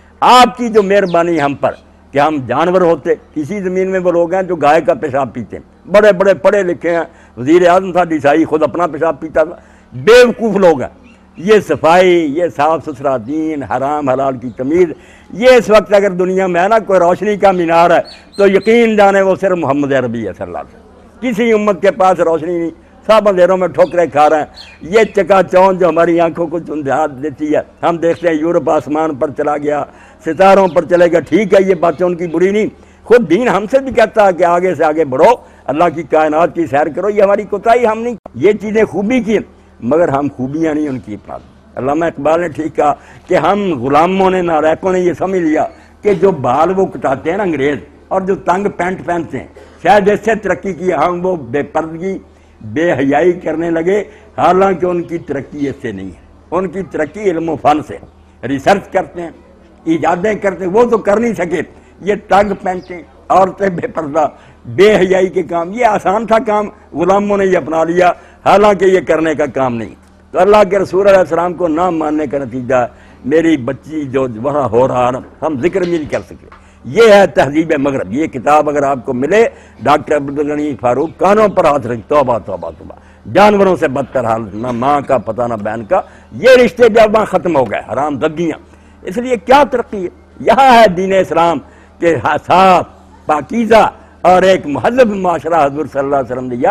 آپ کی جو مہربانی ہم پر کہ ہم جانور ہوتے، اسی زمین میں وہ لوگ ہیں جو گائے کا پیشاب پیتے ہیں، بڑے بڑے پڑھے لکھے ہیں، وزیر اعظم تھا عیسائی، خود اپنا پیشاب پیتا تھا، بیوقوف لوگ ہیں۔ یہ صفائی، یہ صاف ستھرا دین، حرام حلال کی تمیز، یہ اس وقت اگر دنیا میں ہے نا کوئی روشنی کا مینار ہے تو یقین جانے وہ صرف محمد عربی ہے صلی اللہ علیہ وسلم، کسی امت کے پاس روشنی نہیں سب اندھیروں میں ٹھوکریں کھا رہے ہیں۔ یہ چکا چوند جو ہماری آنکھوں کو چندھیات دیتی ہے، ہم دیکھتے ہیں یورپ آسمان پر چلا گیا، ستاروں پر چلے گا، ٹھیک ہے یہ باتیں ان کی بری نہیں، خود دین ہم سے بھی کہتا ہے کہ آگے سے آگے بڑھو، اللہ کی کائنات کی سیر کرو، یہ ہماری کوتاہی ہم نہیں، یہ چیزیں خوبی کی مگر ہم خوبیاں نہیں ان کی اپناتے۔ علامہ اقبال نے ٹھیک کہا کہ ہم غلاموں نے ناریکوں نے یہ سمجھ لیا کہ جو بال وہ کٹاتے ہیں نا انگریز اور جو تنگ پینٹ پہنتے ہیں شاید اس سے ترقی کی، ہم وہ بے پردگی بے حیائی کرنے لگے، حالانکہ ان کی ترقی اس سے نہیں ہے، ان کی ترقی علم و فن سے، ریسرچ کرتے ہیں، ایجادیں کرتے ہیں، وہ تو کر نہیں سکے، یہ تنگ پینٹیں، عورتیں بے پردہ، بے حیائی کے کام، یہ آسان تھا کام، غلاموں نے یہ اپنا لیا، حالانکہ یہ کرنے کا کام نہیں۔ تو اللہ کے رسول علیہ السلام کو نہ ماننے کا نتیجہ میری بچی جو وہاں ہو رہا ہم ذکر بھی نہیں کر سکے۔ یہ ہے تہذیب مغرب۔ یہ کتاب اگر آپ کو ملے ڈاکٹر عبدالغنی فاروق، کانوں پر ہاتھ رکھ، توبہ توبہ توبہ، جانوروں سے بدتر حالت، نہ ماں کا پتہ نہ بہن کا، یہ رشتے جب وہاں ختم ہو گئے، حرام دگیاں۔ اس لیے کیا ترقی ہے؟ یہاں ہے دین اسلام کے صاف پاکیزہ اور ایک مہذب معاشرہ حضور صلی اللہ علیہ وسلم دیا۔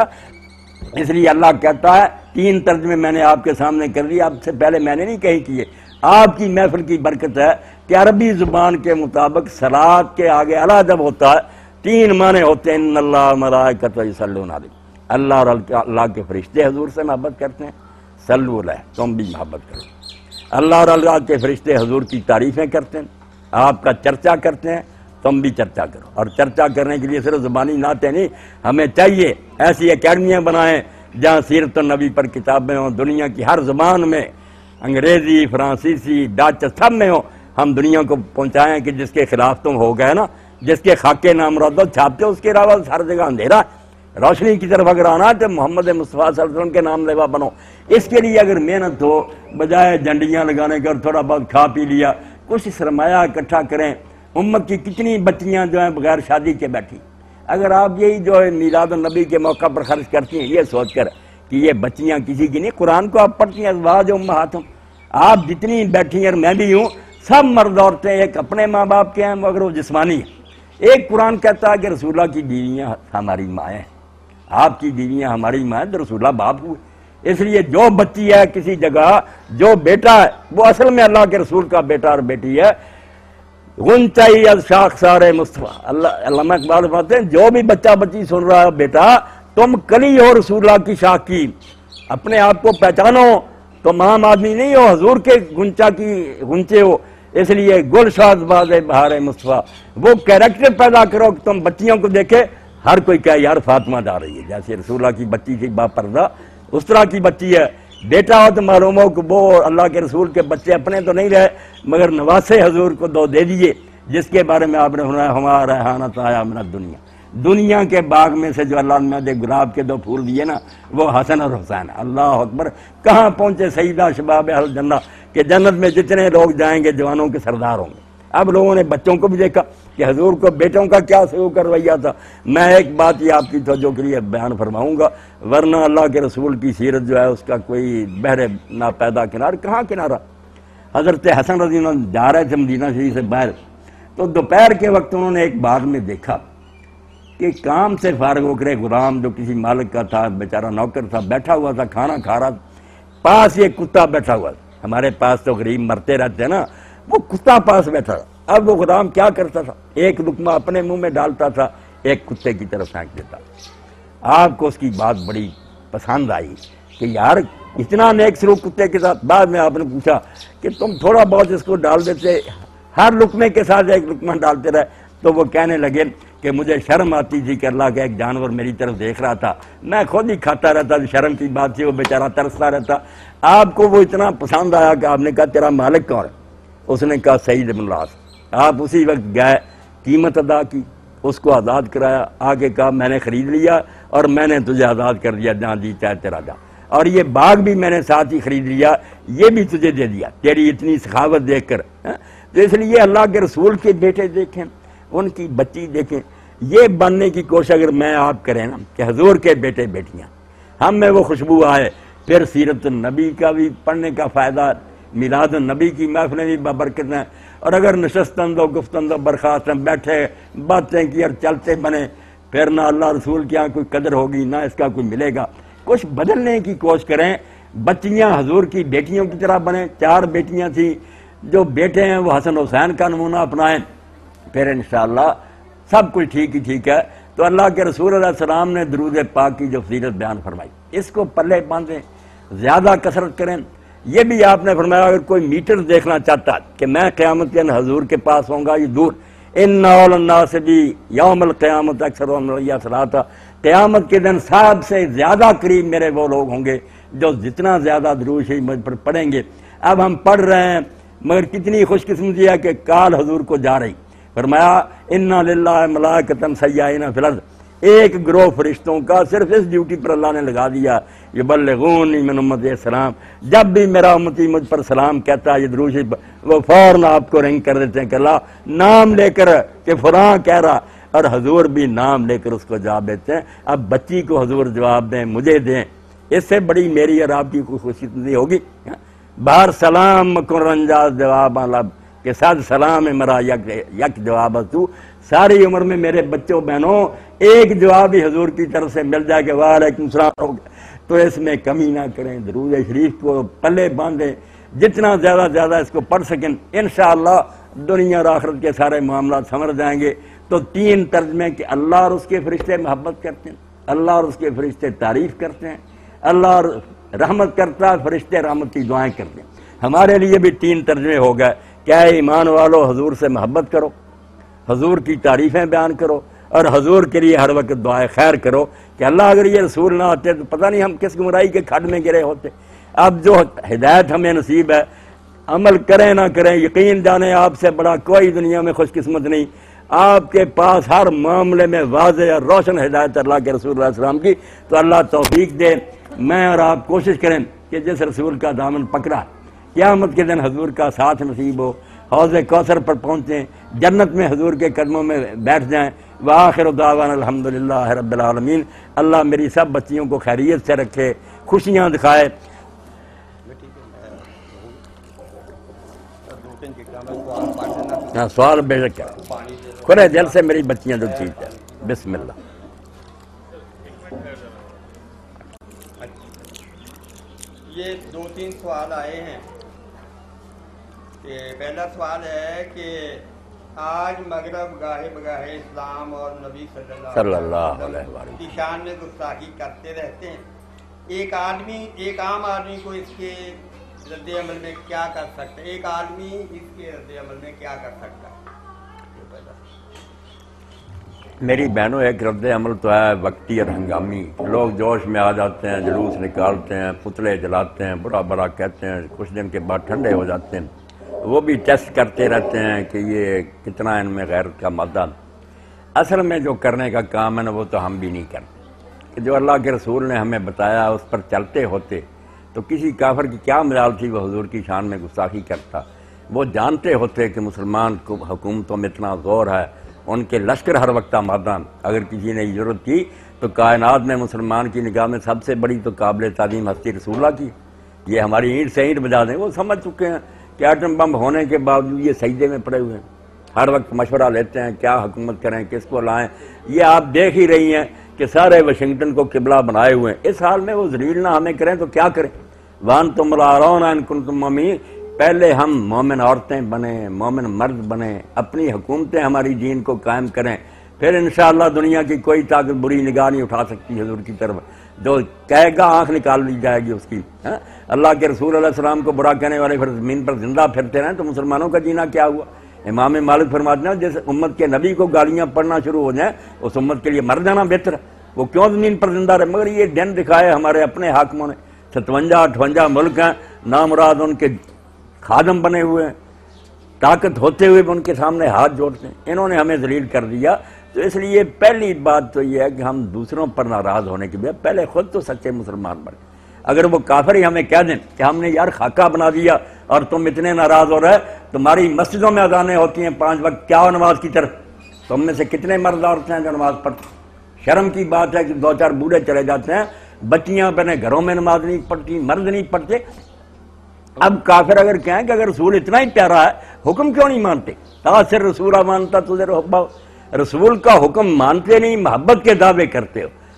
اس لیے اللہ کہتا ہے، تین ترجمے میں نے آپ کے سامنے کر دی، آپ سے پہلے میں نے نہیں کہیں کیے، آپ کی محفل کی برکت ہے کہ عربی زبان کے مطابق صلاۃ کے آگے اللہ جب ہوتا ہے تین معنی ہوتے ہیں، ان اللہ ملائکۃ یصلون علیہ، اللہ اور اللہ کے فرشتے حضور سے محبت کرتے ہیں، صلو علیہ، تم بھی محبت کرو۔ اللہ اور اللہ کے فرشتے حضور کی تعریفیں کرتے ہیں، آپ کا چرچا کرتے ہیں، تم بھی چرچا کرو۔ اور چرچا کرنے کے لیے صرف زبانی نعتیں نہیں، ہمیں چاہیے ایسی اکیڈمیاں بنائیں جہاں سیرت النبی پر کتابیں ہوں، دنیا کی ہر زبان میں، انگریزی، فرانسیسی، ڈچ، سب میں ہوں، ہم دنیا کو پہنچائیں کہ جس کے خلاف تم ہو گئے نا، جس کے خاکے نام رد چھاپتے، اس کے علاوہ ہر جگہ اندھیرا، روشنی کی طرف اگر آنا تو محمد مصطفیٰ صلی اللہ علیہ وسلم کے نام لیوا بنو۔ اس کے لیے اگر محنت ہو، بجائے جھنڈیاں لگانے کے اور تھوڑا بہت کھا پی لیا، کچھ سرمایہ اکٹھا کریں۔ امت کی کتنی بچیاں جو ہیں بغیر شادی کے بیٹھی، اگر آپ یہی جو ہے میلاد النبی کے موقع پر خرچ کرتی ہیں یہ سوچ کر کہ یہ بچیاں کسی کی نہیں، قرآن کو آپ پڑھتی ہیں، ازواج امہاتہم، آپ جتنی بیٹھی ہیں اور میں بھی ہوں، سب مرد عورتیں ایک اپنے ماں باپ کے ہیں مگر وہ جسمانی ہیں۔ ایک قرآن کہتا ہے کہ رسول اللہ کی بیویاں ہماری ماں ہیں، آپ کی بیویاں ہماری ماں ہیں، تو رسول اللہ باپ ہوئے۔ اس لیے جو بچی ہے کسی جگہ، جو بیٹا ہے وہ اصل میں اللہ کے رسول کا بیٹا اور بیٹی ہے۔ غنچائی از شاخ سارے مصطفیٰ، اللہ علامہ اقبال فرماتے ہیں جو بھی بچہ بچی سن رہا ہے، بیٹا تم کلی ہو رسول اللہ کی شاخ کی، اپنے آپ کو پہچانو، تم عام آدمی نہیں ہو، حضور کے گنچا کی گنچے ہو۔ اس لیے گل شاد باز بہار مصطفیٰ، وہ کیریکٹر پیدا کرو کہ تم بچیوں کو دیکھے ہر کوئی کہے یار فاطمہ جا رہی ہے، جیسے رسول اللہ کی بچی تھی با پردہ اس طرح کی بچی ہے۔ بیٹا ہو تو معلوم ہو کہ وہ اللہ کے رسول کے بچے اپنے تو نہیں رہے مگر نواسے حضور کو دو دے دیے، جس کے بارے میں آپ نے سنا ہمارا ریحانۃ آیا من الدنیا، دنیا کے باغ میں سے جو اللہ نے دے گلاب کے دو پھول دیے نا وہ حسن اور حسین۔ اللہ اکبر، کہاں پہنچے سیدہ شباب اہل جنہ کہ جنت میں جتنے لوگ جائیں گے جوانوں کے سردار ہوں گے۔ اب لوگوں نے بچوں کو بھی دیکھا کہ حضور کو بیٹوں کا کیا سلوک کر رویہ تھا۔ میں ایک بات یہ آپ کی توجہ کے لیے بیان فرماؤں گا، ورنہ اللہ کے رسول کی سیرت جو ہے اس کا کوئی بحر نہ پیدا کنارہ کہاں کنارہ۔ حضرت حسن رضی اللہ عنہ جا رہے تھے مدینہ شریف سے باہر، تو دوپہر کے وقت انہوں نے ایک باغ میں دیکھا کہ کام سے فارغ ہو کر غلام جو کسی مالک کا تھا، بیچارہ نوکر تھا، بیٹھا ہوا تھا کھانا کھا رہا، پاس یہ کتا بیٹھا ہوا تھا۔ ہمارے پاس تو غریب مرتے رہتے ہیں نا، وہ کتا پاس بیٹھا تھا۔ اب وہ غلام کیا کرتا تھا، ایک لقمہ اپنے منہ میں ڈالتا تھا، ایک کتے کی طرف پھینک دیتا۔ آپ کو اس کی بات بڑی پسند آئی کہ یار اتنا نیک سلوک کتے کے ساتھ۔ بعد میں آپ نے پوچھا کہ تم تھوڑا بہت اس کو ڈال دیتے، ہر لقمے کے ساتھ ایک لقمہ ڈالتے رہے، تو وہ کہنے لگے کہ مجھے شرم آتی تھی کہ اللہ کا ایک جانور میری طرف دیکھ رہا تھا، میں خود ہی کھاتا رہتا، شرم کی بات تھی، وہ بیچارہ ترستا رہتا۔ آپ کو وہ اتنا پسند آیا کہ آپ نے کہا تیرا مالک کون ہے؟ اس نے کہا سعید بن العاص۔ آپ اسی وقت گئے، قیمت ادا کی، اس کو آزاد کرایا، آگے کہا میں نے خرید لیا اور میں نے تجھے آزاد کر دیا، جہاں جی چاہے تیرا جا، اور یہ باغ بھی میں نے ساتھ ہی خرید لیا، یہ بھی تجھے دے دیا تیری اتنی سخاوت دیکھ کر۔ تو اس لیے اللہ کے رسول کے بیٹے دیکھیں، ان کی بچی دیکھیں، یہ بننے کی کوشش اگر میں آپ کریں نا کہ حضور کے بیٹے بیٹیاں ہم میں وہ خوشبو آئے، پھر سیرت النبی کا بھی پڑھنے کا فائدہ، میلاد النبی کی محفلیں بھی بابرکت ہیں، اور اگر نشستند و گفتند و برخاست بیٹھے باتیں کی اور چلتے بنے، پھر نہ اللہ رسول کی یہاں کوئی قدر ہوگی، نہ اس کا کوئی ملے گا۔ کچھ بدلنے کی کوشش کریں. بچیاں حضور کی بیٹیوں کی طرح بنیں. چار بیٹیاں تھیں، جو بیٹے ہیں وہ حسن حسین کا نمونہ اپنائیں، پھر انشاءاللہ سب کچھ ٹھیک ہی ٹھیک ہے. تو اللہ کے رسول علیہ السلام نے درود پاک کی جو فضیلت بیان فرمائی، اس کو پلے باندھیں، زیادہ کثرت کریں. یہ بھی آپ نے فرمایا اگر کوئی میٹر دیکھنا چاہتا کہ میں قیامت کے دن حضور کے پاس ہوں گا، یہ دور، ان اول الناس بھی یوم القیامت اکثرهم علی صلاۃ، قیامت کے دن سب سے زیادہ قریب میرے وہ لوگ ہوں گے جو جتنا زیادہ درود شریف مجھ پر پڑھیں گے. اب ہم پڑھ رہے ہیں، مگر کتنی خوش قسمتی ہے کہ کال حضور کو جا رہی. فرمایا انا للہ ملائکۃ سیاحین فی الارض، ایک گروہ فرشتوں کا صرف اس ڈیوٹی پر اللہ نے لگا دیا، یبلغونی من امتی السلام، جب بھی میرا امتی مجھ پر سلام کہتا ہے یہ درود شریف، وہ فوراً آپ کو رنگ کر دیتے ہیں کہ اللہ نام لے کر کہ فلاں کہہ رہا، اور حضور بھی نام لے کر اس کو جواب دیتے ہیں. اب بچی کو حضور جواب دیں، مجھے دیں، اس سے بڑی میری اور آپ کی کوئی خوشی نہیں ہوگی. باہر سلام مکن رنجاز جواب لب کہ ساتھ سلام ہے مرا یک یک جواب تو، ساری عمر میں میرے بچوں بہنوں ایک جواب ہی حضور کی طرف سے مل جائے کہ وعلیکم السلام ہو گیا. تو اس میں کمی نہ کریں، درود شریف کو پلے باندھیں، جتنا زیادہ زیادہ اس کو پڑھ سکیں انشاءاللہ دنیا اور آخرت کے سارے معاملات سمجھ جائیں گے. تو تین ترجمے کہ اللہ اور اس کے فرشتے محبت کرتے ہیں، اللہ اور اس کے فرشتے تعریف کرتے ہیں، اللہ اور رحمت کرتا ہے، فرشتے رحمت کی دعائیں کرتے ہیں. ہمارے لیے بھی تین ترجمے ہو گئے کہ اے ایمان والو حضور سے محبت کرو، حضور کی تعریفیں بیان کرو، اور حضور کے لیے ہر وقت دعائیں خیر کرو کہ اللہ اگر یہ رسول نہ ہوتے تو پتہ نہیں ہم کس گمراہی کے کھڈ میں گرے ہوتے. اب جو ہدایت ہمیں نصیب ہے، عمل کریں نہ کریں، یقین جانیں آپ سے بڑا کوئی دنیا میں خوش قسمت نہیں. آپ کے پاس ہر معاملے میں واضح اور روشن ہدایت اللہ کے رسول علیہ السلام کی. تو اللہ توفیق دے. میں اور آپ کوشش کریں کہ جس رسول کا دامن پکڑا قیامت کے دن حضور کا ساتھ نصیب ہو، حوض کوثر پر پہنچیں، جنت میں حضور کے قدموں میں بیٹھ جائیں. وآخر دعوانا الحمدللہ رب العالمین. اللہ میری سب بچیوں کو خیریت سے رکھے، خوشیاں دکھائے. سوال بے شک کھلے دل سے میری بچیاں جو چیز ہے. بسم اللہ. یہ دو تین سوال آئے ہیں. کہ پہلا سوال ہے کہ آج مغرب گاہے بگاہے اسلام اور نبی صلی اللہ علیہ وسلم کی شان میں گستاخی کرتے رہتے ہیں. ایک آدمی ایک عام آدمی کو اس کے رد عمل میں کیا کر سکتا ہے؟ ایک آدمی اس کے رد عمل میں کیا کر سکتا ہے؟ میری بہنوں ایک رد عمل تو ہے وقتی اور ہنگامی. لوگ جوش میں آ جاتے ہیں، جلوس نکالتے ہیں، پتلے جلاتے ہیں، برا برا کہتے ہیں، کچھ دن کے بعد ٹھنڈے ہو جاتے ہیں. وہ بھی ٹیسٹ کرتے رہتے ہیں کہ یہ کتنا ان میں غیرت کا مادہ. اصل میں جو کرنے کا کام ہے نا وہ تو ہم بھی نہیں کرتے. کہ جو اللہ کے رسول نے ہمیں بتایا اس پر چلتے ہوتے تو کسی کافر کی کیا مجال تھی وہ حضور کی شان میں گستاخی کرتا. وہ جانتے ہوتے کہ مسلمان کو حکومتوں میں اتنا زور ہے، ان کے لشکر ہر وقت آمادہ. اگر کسی نے ضرورت کی تو کائنات میں مسلمان کی نگاہ میں سب سے بڑی تو قابل تعظیم ہستی رسول اللہ کی. یہ ہماری اینٹ سے اینٹ بجا دیں. وہ سمجھ چکے ہیں کہ ایٹم بم ہونے کے باوجود یہ سجدے میں پڑے ہوئے ہیں، ہر وقت مشورہ لیتے ہیں کیا حکومت کریں، کس کو لائیں. یہ آپ دیکھ ہی رہی ہیں کہ سارے واشنگٹن کو قبلہ بنائے ہوئے ہیں. اس حال میں وہ ذلیل نہ ہمیں کریں تو کیا کریں؟ وان تم العارون ان کنتم مومنین. پہلے ہم مومن عورتیں بنیں، مومن مرد بنیں، اپنی حکومتیں ہماری دین کو قائم کریں، پھر انشاءاللہ دنیا کی کوئی طاقت بری نگاہ نہیں اٹھا سکتی حضور کی طرف. جو کہے گا آنکھ نکال لی جائے گی اس کی. اللہ کے رسول علیہ السلام کو برا کہنے والے پھر زمین پر زندہ پھرتے رہیں تو مسلمانوں کا جینا کیا ہوا؟ امام مالک فرماتے ہیں جس امت کے نبی کو گالیاں پڑھنا شروع ہو جائیں اس امت کے لیے مر جانا بہتر ہے. وہ کیوں زمین پر زندہ رہے؟ مگر یہ دن دکھائے ہمارے اپنے حاکموں نے. ستوجا اٹھوجا ملک ہیں، نامراد ان کے خادم بنے ہوئے ہیں، طاقت ہوتے ہوئے بھی ان کے سامنے ہاتھ جوڑتے ہیں. انہوں نے ہمیں ذلیل کر دیا. تو اس لیے پہلی بات تو یہ ہے کہ ہم دوسروں پر ناراض ہونے کے بجائے پہلے خود تو سچے مسلمان بنے. اگر وہ کافر ہی ہمیں کہہ دیں کہ ہم نے یار خاکہ بنا دیا اور تم اتنے ناراض ہو رہے، تمہاری مسجدوں میں اذانیں ہوتی ہیں پانچ وقت، کیا نماز کی طرف؟ تم میں سے کتنے مرد عورتیں ہیں جو نماز پڑھتے؟ شرم کی بات ہے کہ دو چار بوڑھے چلے جاتے ہیں، بچیاں اپنے گھروں میں نماز نہیں پڑھتی، مرد نہیں پڑھتے. اب کافر اگر کہیں کہ اگر رسول اتنا ہی پیارا ہے حکم کیوں نہیں مانتے؟ تاثر رسول مانتا تجھے رحبا، رسول کا حکم مانتے نہیں، محبت کے دعوے کرتے ہو.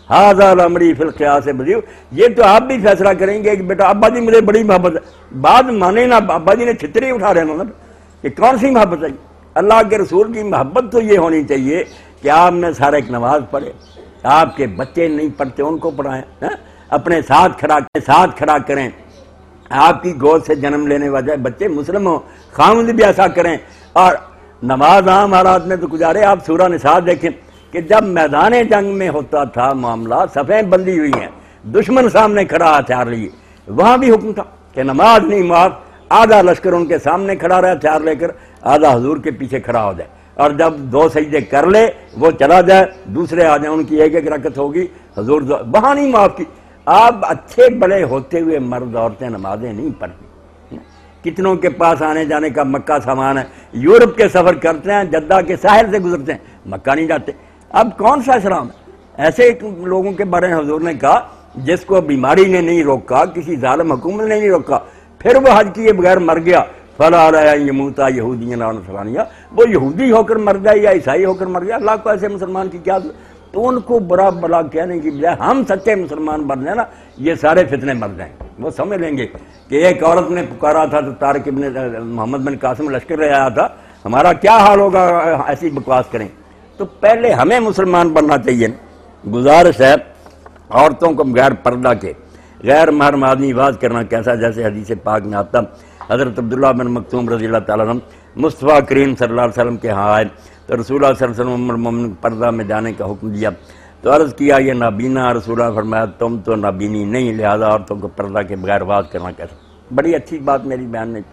ھذا الامری فی القیاس بدیع، یہ تو آپ بھی فیصلہ کریں گے کہ بیٹا ابا جی مجھے بڑی محبت ہے، بعد مانے نا ابا جی نے چھتری اٹھا رہے ہیں کہ کون سی محبت ہے؟ اللہ کے رسول کی محبت تو یہ ہونی چاہیے کہ آپ نے سارے ایک نماز پڑھے، آپ کے بچے نہیں پڑھتے ان کو پڑھائیں، اپنے ساتھ کھڑا ساتھ کھڑا کریں، آپ کی گود سے جنم لینے والے بچے مسلم ہوں، خاوند بھی ایسا کریں، اور نماز عام حالات میں تو گزارے۔ آپ سورہ نساء دیکھیں کہ جب میدان جنگ میں ہوتا تھا معاملہ، صفیں بندی ہوئی ہیں، دشمن سامنے کھڑا ہتھیار لیے، وہاں بھی حکم تھا کہ نماز نہیں معاف، آدھا لشکر ان کے سامنے کھڑا رہے ہتھیار لے کر، آدھا حضور کے پیچھے کھڑا ہو جائے، اور جب دو سجدے کر لے وہ چلا جائے، دوسرے آ جائیں، ان کی ایک ایک رکعت ہوگی، حضور وہاں نہیں معاف کی۔ آپ اچھے بڑے ہوتے ہوئے مرد عورتیں نمازیں نہیں پڑھتی، کتنوں کے پاس آنے جانے کا مکہ سامان ہے، یورپ کے سفر کرتے ہیں، جدہ کے ساحل سے گزرتے ہیں، مکہ نہیں جاتے۔ اب کون سا اسلام ہے؟ ایسے لوگوں کے بارے میں حضور نے کہا جس کو بیماری نے نہیں روکا، کسی ظالم حکومت نے نہیں روکا، پھر وہ حج کیے بغیر مر گیا، فلا علیہ یموتا یہودیاں اور نصرانیہ، وہ یہودی ہو کر مر جائے یا عیسائی ہو کر مر جائے، اللہ کو ایسے مسلمان کی کیا ضرورت؟ تو ان کو برا بلا کہنے کی بجائے ہم سچے مسلمان بن جائیں نا، یہ سارے فتنے مر جائیں۔ وہ سمجھ لیں گے کہ ایک عورت نے پکارا تھا تو طارق ابن محمد بن قاسم لشکر لے آیا تھا، ہمارا کیا حال ہوگا ایسی بکواس کریں؟ تو پہلے ہمیں مسلمان بننا چاہیے۔ گزارش ہے عورتوں کو بغیر پردہ کے غیر محرم آدمی واز کرنا کیسا؟ جیسے حدیث پاک میں آتا، حضرت عبداللہ بن مکتوم رضی اللہ تعالیٰ عنہ مصطفیٰ کریم صلی اللہ علیہ وسلم کے ہاں آئے تو رسول اللہ صلی اللہ علیہ وسلم مومن پردہ میں جانے کا حکم دیا، تو عرض کیا یہ نابینا، رسول اللہ فرمایا تم تو نابینی نہیں، لہذا عورتوں کو پردہ کے بغیر واز کرنا کیسا؟ بڑی اچھی بات میری بیان نے۔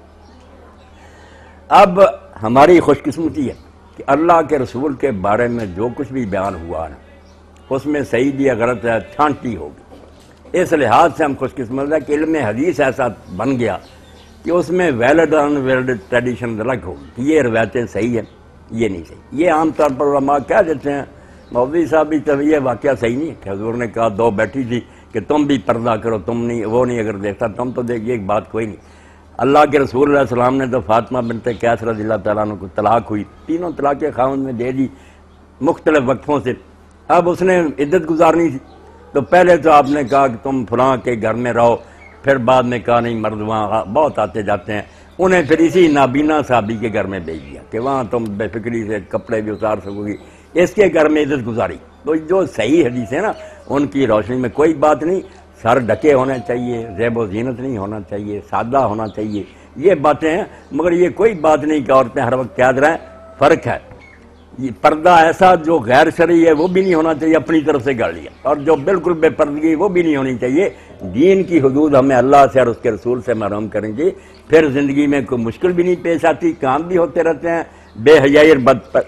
اب ہماری خوش قسمتی ہے کہ اللہ کے رسول کے بارے میں جو کچھ بھی بیان ہوا ہے اس میں صحیح یا غلط ہے چھانٹی ہوگی، اس لحاظ سے ہم خوش قسمت ہے کہ علم حدیث ایسا بن گیا کہ اس میں ویلڈ ان ویلڈ ٹریڈیشن الگ ہوگی کہ یہ روایتیں صحیح ہیں یہ نہیں صحیح۔ یہ عام طور پر علماء کہہ دیتے ہیں، مولوی صاحب بھی تو یہ واقعہ صحیح نہیں ہے کہ حضور نے کہا دو بیٹھی تھی کہ تم بھی پردہ کرو، تم نہیں، وہ نہیں اگر دیکھتا تم تو دیکھیے، ایک بات کوئی نہیں۔ اللہ کے رسول علیہ السلام نے تو فاطمہ بنت قیس رضی اللہ تعالیٰ عنہ کو طلاق ہوئی، تینوں طلاق خاوند میں دے دی مختلف وقفوں سے، اب اس نے عدت گزارنی تھی، تو پہلے تو آپ نے کہا کہ تم فلاں کے گھر میں رہو، پھر بعد میں کہا نہیں مرد وہاں بہت آتے جاتے ہیں، انہیں پھر اسی نابینا صحابی کے گھر میں بھیج دیا کہ وہاں تم بے فکری سے کپڑے بھی اتار سکو گی، اس کے گھر میں عزت گزاری۔ تو جو صحیح حدیث ہے نا ان کی روشنی میں کوئی بات نہیں، سر ڈھکے ہونے چاہیے، زیب و زینت نہیں ہونا چاہیے، سادہ ہونا چاہیے، یہ باتیں ہیں، مگر یہ کوئی بات نہیں کہ عورتیں ہر وقت یاد رہیں۔ فرق ہے، یہ پردہ ایسا جو غیر شرعی ہے وہ بھی نہیں ہونا چاہیے، اپنی طرف سے گاڑ لیا، اور جو بالکل بے پردگی وہ بھی نہیں ہونی چاہیے۔ دین کی حدود ہمیں اللہ سے اور اس کے رسول سے محروم کریں گے، پھر زندگی میں کوئی مشکل بھی نہیں پیش آتی، کام بھی ہوتے رہتے ہیں، بے حیائی اور بد پر۔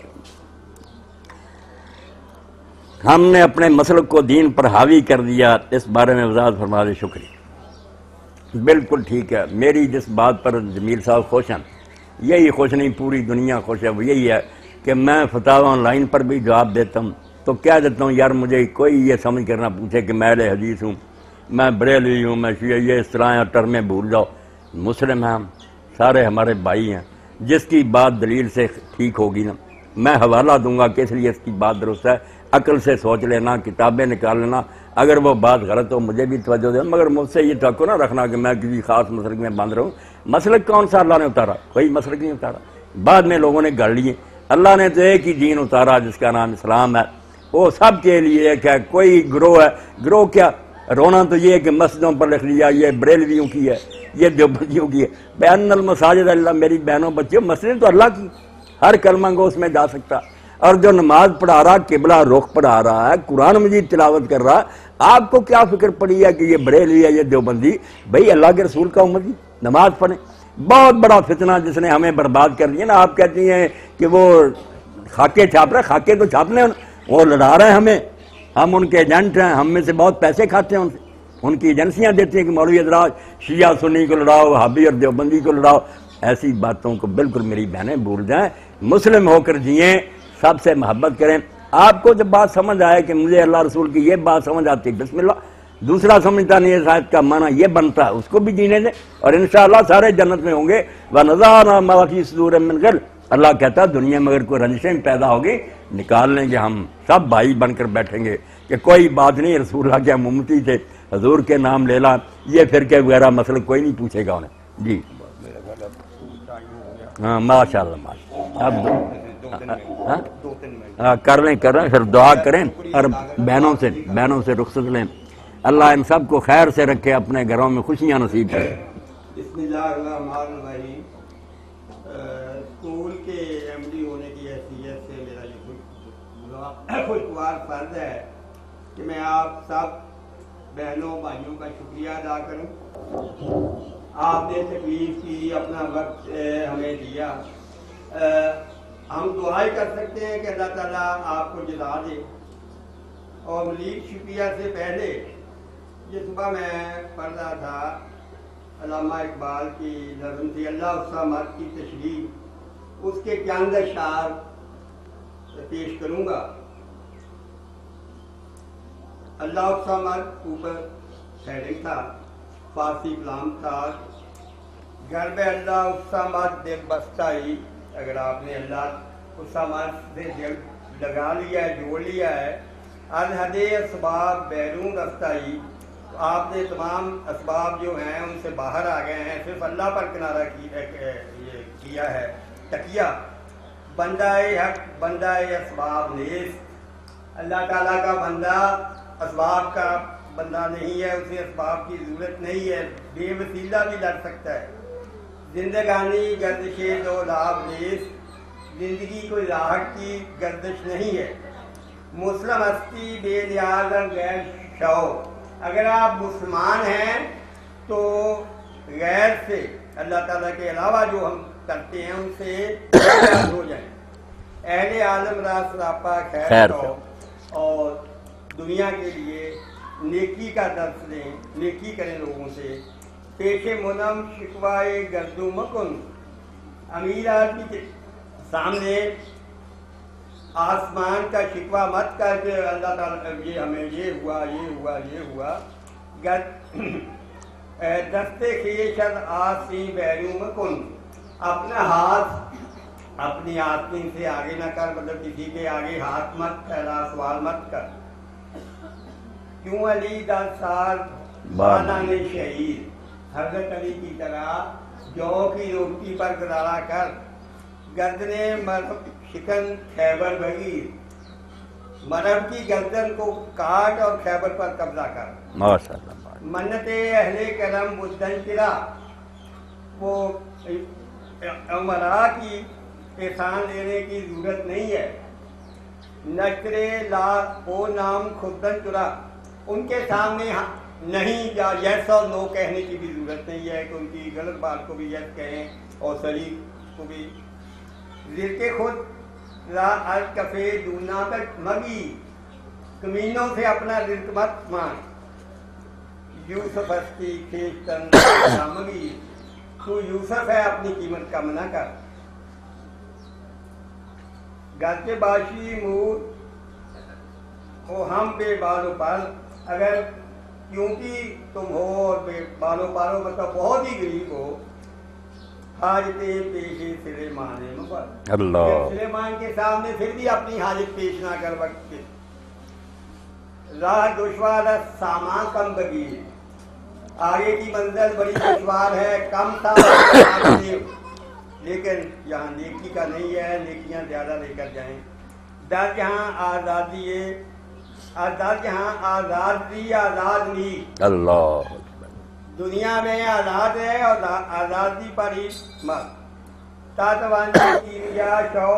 ہم نے اپنے مسلک کو دین پر حاوی کر دیا، اس بارے میں وضاحت فرما دے۔ شکریہ، بالکل ٹھیک ہے۔ میری جس بات پر جمیل صاحب خوش ہیں، یہی خوش نہیں پوری دنیا خوش ہے، وہ یہی ہے کہ میں فتاوی آن لائن پر بھی جواب دیتا ہوں تو کہہ دیتا ہوں یار مجھے کوئی یہ سمجھ کرنا پوچھے کہ میں اہل حدیث ہوں، میں بریلوی ہوں، میں شیعہ، یہ اس طرح ٹرمیں بھول جاؤ، مسلم ہیں ہم، سارے ہمارے بھائی ہیں، جس کی بات دلیل سے ٹھیک ہوگی نا میں حوالہ دوں گا کہ اس لیے اس کی بات درست ہے، عقل سے سوچ لینا، کتابیں نکال لینا، اگر وہ بات غلط ہو مجھے بھی توجہ دے، مگر مجھ سے یہ توقع نہ رکھنا کہ میں کسی خاص مسلک میں باندھ رہا ہوں۔ مسلک کون سا اللہ نے اتارا؟ کوئی مسلک نہیں اتارا، بعد میں لوگوں نے گڑھ لیے۔ اللہ نے تو ایک ہی دین اتارا جس کا نام اسلام ہے، وہ سب کے لیے ایک ہے، کوئی گروہ ہے، گروہ کیا رونا تو یہ ہے کہ مسجدوں پر لکھ لیا یہ بریلویوں کی ہے، یہ دیوبندیوں کی ہے، بین المساجد اللہ، میری بہنوں بچیوں، مسجد تو اللہ کی، ہر کلمہ کو اس میں جا سکتا، اور جو نماز پڑھا رہا، قبلہ رخ پڑھا رہا ہے، قرآن مجید تلاوت کر رہا، آپ کو کیا فکر پڑی ہے کہ یہ بریلوی ہے، یہ دیوبندی؟ بھئی اللہ کے رسول کا امتی نماز پڑھیں۔ بہت بڑا فتنہ جس نے ہمیں برباد کر دیا نا، آپ کہتی ہیں کہ وہ خاکے چھاپ رہے، خاکے تو چھاپنے، وہ لڑا رہے ہیں ہمیں، ہم ان کے ایجنٹ ہیں، ہم میں سے بہت پیسے کھاتے ہیں ان سے، ان کی ایجنسیاں دیتی ہیں کہ مولوی حضرات شیعہ سنی کو لڑاؤ، وہابی اور دیوبندی کو لڑاؤ۔ ایسی باتوں کو بالکل میری بہنیں بھول جائیں، مسلم ہو کر جئیں، سب سے محبت کریں۔ آپ کو جب بات سمجھ آئے کہ مجھے اللہ رسول کی یہ بات سمجھ آتی، بسم اللہ، دوسرا سمجھتا نہیں ہے شاید کا معنی یہ بنتا ہے، اس کو بھی جینے دیں، اور انشاءاللہ سارے جنت میں ہوں گے۔ وَنَزَعْنَا مَا فِي صُدُورِهِم مِّن غِلٍّ، اللہ کہتا ہے دنیا میں اگر کوئی رنجشیں پیدا ہوگی نکال لیں گے، ہم سب بھائی بن کر بیٹھیں گے، کہ کوئی بات نہیں، رسول اللہ کے ہم امتی تھے، حضور کے نام لے لا، یہ فرقے وغیرہ مسئلہ کوئی نہیں پوچھے گا انہیں۔ جی ہاں ماشاء اللہ ماشاء اللہ، اب ہاں کر لیں کر لیں، پھر دعا کریں اور بہنوں سے بہنوں سے رخصت لیں۔ اللہ ان سب کو خیر سے رکھے، اپنے گھروں میں خوشیاں نصیب کرے۔ بسم اللہ الرحمن الرحیم۔ اسکول کے ایم ڈی ہونے کی حیثیت سے میرا یہ خوشگوار فرض ہے کہ میں آپ سب بہنوں بھائیوں کا شکریہ ادا کروں۔ آپ نے تکلیف کی، اپنا وقت ہمیں دیا۔ ہم دعائیں کر سکتے ہیں کہ اللہ تعالیٰ آپ کو جزا دے۔ اور مزید شکریہ سے پہلے یہ صبح میں پڑھ رہا تھا علامہ اقبال کی نظم تھی اللہ الصمد کی تشریح، اس کے چند اشعار پیش کروں گا۔ اللہ الصمد اوپر ہیڈنگ تھا، فارسی کلام تھا، گھر میں اللہ الصمد دل بستہ ہی۔ اگر آپ نے اللہ الصمد سے دل لگا لیا ہے، جوڑ لیا ہے، الحد اسباب بیرون رفتہ ہی، تو آپ نے تمام اسباب جو ہیں ان سے باہر آ گئے ہیں، صرف اللہ پر کنارہ کیا ہے، تکیہ۔ بندہ حق بندہ اسباب نیست، اللہ تعالیٰ کا بندہ اسباب کا بندہ نہیں ہے، اسے اسباب کی ضرورت نہیں ہے، بے وسیلہ بھی لڑ سکتا ہے۔ زندگانی گردش دو لاب نیست، زندگی کوئی راحت کی گردش نہیں ہے۔ مسلم ہستی بے نیاز غیر شوق، اگر آپ مسلمان ہیں تو غیر سے، اللہ تعالیٰ کے علاوہ جو ہم کرتے ہیں ان سے نیاز ہو جائیں۔ اہل عالم را سراپا خیر ہو، اور دنیا کے لیے نیکی کا درس لیں، نیکی کریں لوگوں سے۔ پیش منم شکوائے گردو مکن، امیر آدمی کے سامنے آسمان کا شکوہ مت کر کے اللہ تعالیٰ یہ ہمیں یہ ہوا یہ ہوا یہ ہوا، دستے خیشت آسی بیرو مکن، اپنا ہاتھ اپنی آستین سے آگے نہ کر، مطلب کسی کے آگے ہاتھ مت پھیلا، سوال مت کر۔ کیوں علی دس سال بانان شہید، حضرت علی کی طرح جو کی روٹی پر گزارا کر، گردنے مرب شکن خیبر بغیر، مرب کی گردن کو کاٹ اور خیبر پر قبضہ کر۔ ماشاءاللہ۔ منت اہل کرم بدن چرا، وہ عمرا کی احسان لینے کی ضرورت نہیں ہے۔ نشرے لا او نام خودن چرا، ان کے سامنے نہیں یا یس اور نو کہنے کی بھی ضرورت نہیں ہے کہ ان کی غلط بات کو بھی یس کہیں اور صحیح کو بھی۔ ذکر خود را الکفے دونا تک مگی، کمینوں سے اپنا رزق مت مانگ۔ یوسف ہستی کھیشتن مگی، تو یوسف ہے اپنی قیمت کم نہ کر۔ گھر کے باشی مور ہو ہم بے بال و پر، اگر کیونکہ تم ہو اور بے بال و پارو مطلب بہت ہی غریب ہو، حاجتیں پیش سلیمان مبارک، اللہ سلیمان کے سامنے پھر بھی اپنی حاجت پیش نہ کر وقت کے۔ راہ دشوار سامان کم بگی، آگے کی منزل بڑی دشوار ہے، کم سامان، لیکن یہاں نیکی کا نہیں ہے، نیکیاں زیادہ لے کر جائیں۔ در جہاں آزادی ہے، در جہاں آزادی آزاد نہیں، اللہ دنیا میں آزاد ہے اور آزادی پر ہی مت۔ تاتوانی کیمیا شو،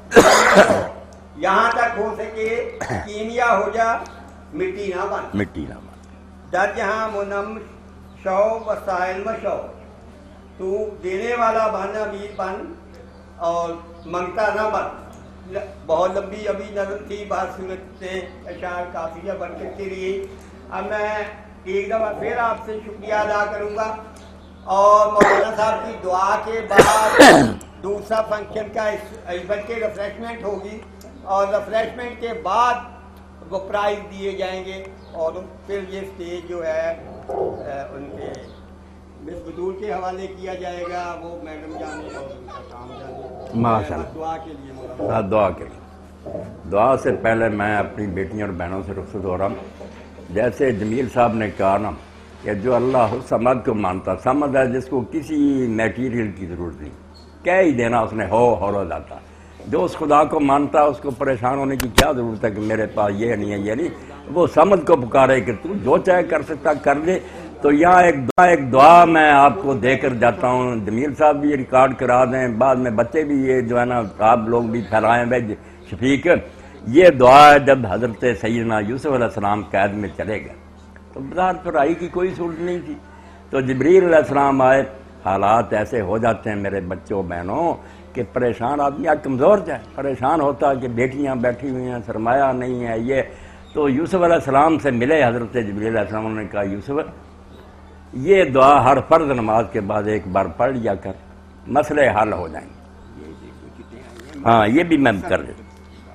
یہاں تک ہو سکے کیمیا ہو جا، مٹی نہ بن، مٹی نہ بن۔ در جہاں منم شو وسائل مشو، تو دینے والا بن، امیر بن اور منگتا نہ بن۔ بہت لمبی ابھی نظم تھی، بات صورت سے اشعار کافیہ بن کے رہی۔ اب میں ایک دفعہ پھر آپ سے شکریہ ادا کروں گا، اور مولانا صاحب کی دعا کے بعد دوسرا فنکشن کا ایونٹ کے ریفریشمنٹ ہوگی، اور ریفریشمنٹ کے بعد وہ پرائز دیے جائیں گے، اور پھر یہ اسٹیج جو ہے ان کے مس بدول کے حوالے کیا جائے گا، وہ میڈم جانے اور ان کا کام جانے۔ ماشاء اللہ، دعا کے لیے مولانا دعا کریں۔ دعا سے پہلے میں اپنی بیٹیوں اور بہنوں سے رخصت ہو رہا ہوں۔ جیسے جمیل صاحب نے کہا نا کہ جو اللہ صمد کو مانتا، صمد ہے جس کو کسی میٹیریل کی ضرورت نہیں، کہہ ہی دینا اس نے ہو ہو جاتا۔ جو اس خدا کو مانتا اس کو پریشان ہونے کی کیا ضرورت ہے کہ میرے پاس یہ نہیں ہے یہ نہیں، وہ صمد کو پکارے کہ تو جو چاہے کر سکتا کر دے۔ تو یہاں ایک دعا ایک دعا میں آپ کو دے کر جاتا ہوں، جمیل صاحب بھی ریکارڈ کرا دیں، بعد میں بچے بھی یہ جو ہے نا آپ لوگ بھی پھیلائیں بھائی شفیق۔ یہ دعا ہے جب حضرت سیدنا یوسف علیہ السلام قید میں چلے گئے تو بظاہر پڑھائی کی کوئی صورت نہیں تھی، تو جبریل علیہ السلام آئے۔ حالات ایسے ہو جاتے ہیں میرے بچوں بہنوں کہ پریشان آدمی آج کمزور جائے، پریشان ہوتا کہ بیٹیاں بیٹھی ہوئی ہیں، سرمایہ نہیں ہے یہ، تو یوسف علیہ السلام سے ملے حضرت جبریل علیہ السلام نے کہا یوسف یہ دعا ہر فرض نماز کے بعد ایک بار پڑھ لیا کر، مسئلے حل ہو جائیں گے۔ ہاں یہ بھی میں کر دیتا ہوں،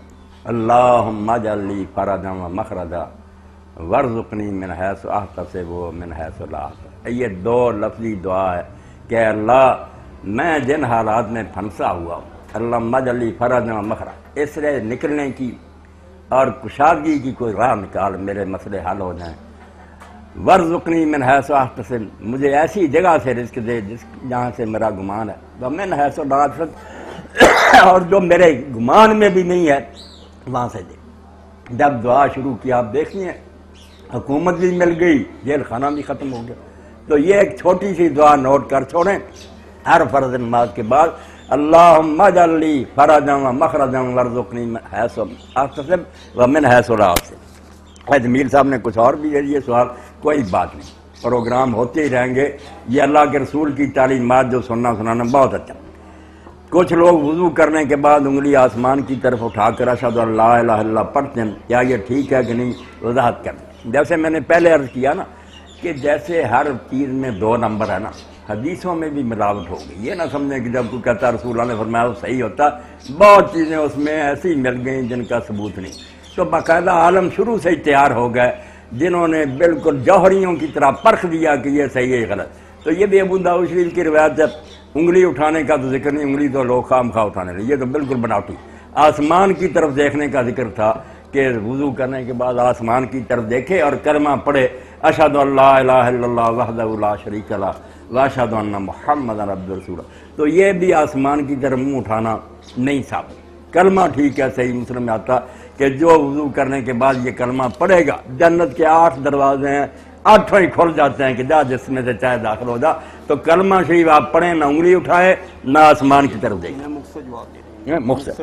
اللہم اجعل لی فرجا و مخرجا وارزقنی من حیث احتسب و من حیث لا احتسب۔ یہ دو لفظی دعا ہے کہ اللہ میں جن حالات میں پھنسا ہوا ہوں، اللہم اجعل لی فرجا و مخرجا، اس سے نکلنے کی اور کشادگی کی کوئی راہ نکال، میرے مسئلے حل ہو جائیں۔ وارزقنی من حیث احتسب، مجھے ایسی جگہ سے رزق دے جس جہاں سے میرا گمان ہے، ومن حیث لا احتسب، اور جو میرے گمان میں بھی نہیں ہے وہاں سے دے۔ جب دعا شروع کی آپ دیکھیے حکومت بھی مل گئی، جیل خانہ بھی ختم ہو گیا۔ تو یہ ایک چھوٹی سی دعا نوٹ کر چھوڑیں ہر فرض نماز کے بعد، اللہم اجعل لی فرجا و مخرجا وارزقنی من حیث احتسب ومن حیث لا احتسب۔ جمیل صاحب نے کچھ اور بھی ہے یہ سوال، کوئی بات نہیں، پروگرام ہوتے ہی رہیں گے، یہ اللہ کے رسول کی تعلیمات جو سننا سنانا بہت اچھا۔ کچھ لوگ وضو کرنے کے بعد انگلی آسمان کی طرف اٹھا کر اشہد ان لا الہ الا اللہ پڑھتے ہیں، کیا یہ ٹھیک ہے کہ نہیں؟ وضاحت کر دیں۔ جیسے میں نے پہلے عرض کیا نا کہ جیسے ہر چیز میں دو نمبر ہے نا، حدیثوں میں بھی ملاوٹ ہو گئی، یہ نہ سمجھیں کہ جب کوئی کہتا رسول اللہ نے فرمایا وہ صحیح ہوتا، بہت چیزیں اس میں ایسی مل گئیں جن کا ثبوت نہیں۔ تو باقاعدہ عالم شروع سے ہی تیار ہو گئے جنہوں نے بالکل جوہریوں کی طرح پرکھ دیا کہ یہ صحیح ہے غلط۔ تو یہ بھی ابو داؤد شریف کی روایت ہے، انگلی اٹھانے کا تو ذکر نہیں، انگلی تو لوگ خام خواہ اٹھانے لگے، یہ تو بالکل بناوٹی۔ آسمان کی طرف دیکھنے کا ذکر تھا کہ وضو کرنے کے بعد آسمان کی طرف دیکھے اور کلمہ پڑھے، اشہد ان لا الہ الا اللہ وحدہ لا شریک لہ واشہد ان محمد عبدہ ورسولہ۔ تو یہ بھی آسمان کی طرف منہ اٹھانا نہیں ثابت۔ کلمہ ٹھیک ہے، صحیح مسلم میں آتا کہ جو وضو کرنے کے بعد یہ کلمہ پڑھے گا، جنت کے آٹھ دروازے ہیں، آٹھوں ہی کھل جاتے ہیں کہ جا جس میں سے چاہے داخل ہو جا۔ تو کلمہ شریف آپ پڑھیں، نہ انگلی اٹھائے نہ آسمان کی طرف دیکھیں، مختصر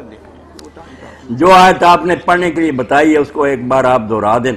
جو آیت آپ نے پڑھنے کے لیے بتائی ہے اس کو ایک بار آپ دہرا دیں۔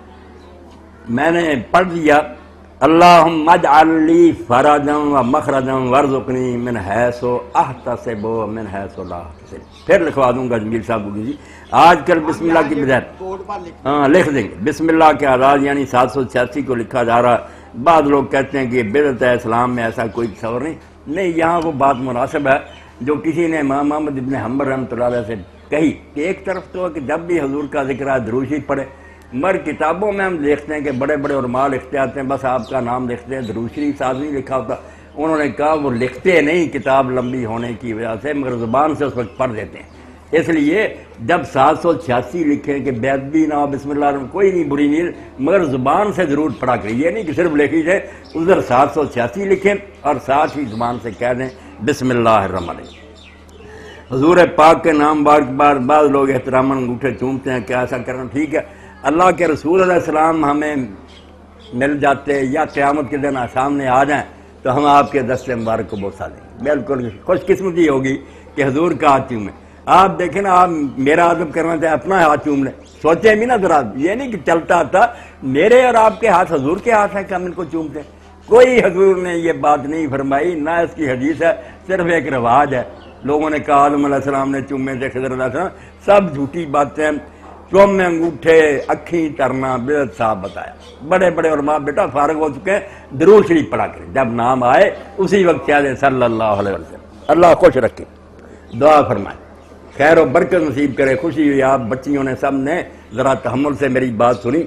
میں نے پڑھ دیا، اللہم اجعل لی فرجا و مخرجا وارزقنی من حیث احتسب و من حیث لا احتسب۔ پھر لکھوا دوں گا جمیل صاحب کو، جی آج کل بسم اللہ کی بجائے ہاں لکھ دیں گے بسم اللہ کے آغاز یعنی سات سو چھیاسی کو لکھا جا رہا ہے۔ بعض لوگ کہتے ہیں کہ یہ بدعت ہے، اسلام میں ایسا کوئی تصور نہیں۔ نہیں، یہاں وہ بات مناسب ہے جو کسی نے امام محمد ابن حنبل رحمۃ اللہ علیہ سے کہی کہ ایک طرف تو کہ جب بھی حضور کا ذکر ہے درود شریف پڑھے، مگر کتابوں میں ہم دیکھتے ہیں کہ بڑے بڑے علماء لکھتے آتے ہیں، بس آپ کا نام لکھتے ہیں، درود شریف ساتھ نہیں لکھا ہوتا۔ انہوں نے کہا وہ لکھتے نہیں کتاب لمبی ہونے کی وجہ سے، مگر زبان سے اس وقت پڑھ دیتے ہیں۔ اس لیے جب سات سو چھیاسی لکھیں کہ بیت بھی نہ بسم اللہ الرحمن، کوئی نہیں بری نیت، مگر زبان سے ضرور پڑھا کریں، یہ نہیں کہ صرف لکھی جائے، ادھر سات سو چھیاسی لکھیں اور ساتھ ہی زبان سے کہہ دیں بسم اللہ الرحمن الرحیم۔ حضور پاک کے نام بار بار بعض لوگ احتراماً انگوٹھے چومتے ہیں کہ ایسا کرنا ٹھیک ہے۔ اللہ کے رسول علیہ السلام ہمیں مل جاتے یا قیامت کے دن سامنے آ جائیں تو ہم آپ کے دست مبارک کو بوسہ دیں گے، بالکل خوش قسمتی ہوگی کہ حضور کا ہاتھ چومیں۔ آپ دیکھیں نا، آپ میرا ادب کرنا چاہے اپنا ہاتھ چوم لیں، سوچیں بھی نا ذرا، یہ نہیں کہ چلتا تھا میرے اور آپ کے ہاتھ حضور کے ہاتھ ہیں کہ ہم ان کو چومتے ہیں۔ کوئی حضور نے یہ بات نہیں فرمائی، نہ اس کی حدیث ہے، صرف ایک رواج ہے۔ لوگوں نے کہا آدم علیہ السلام نے چومے تھے، خضر علیہ السلام، سب جھوٹی باتیں۔ چوم میں انگوٹھے اکھیں کرنا بدعت صاحب بتایا۔ بڑے بڑے علماء بیٹا فارغ ہو چکے ہیں، درود شریف پڑھا کریں، جب نام آئے اسی وقت کہہ دیں صلی اللہ علیہ وسلم۔ اللہ خوش رکھے، دعا فرمائے، خیر و برکت نصیب کرے۔ خوشی ہوئی آپ بچیوں نے سب نے ذرا تحمل سے میری بات سنی۔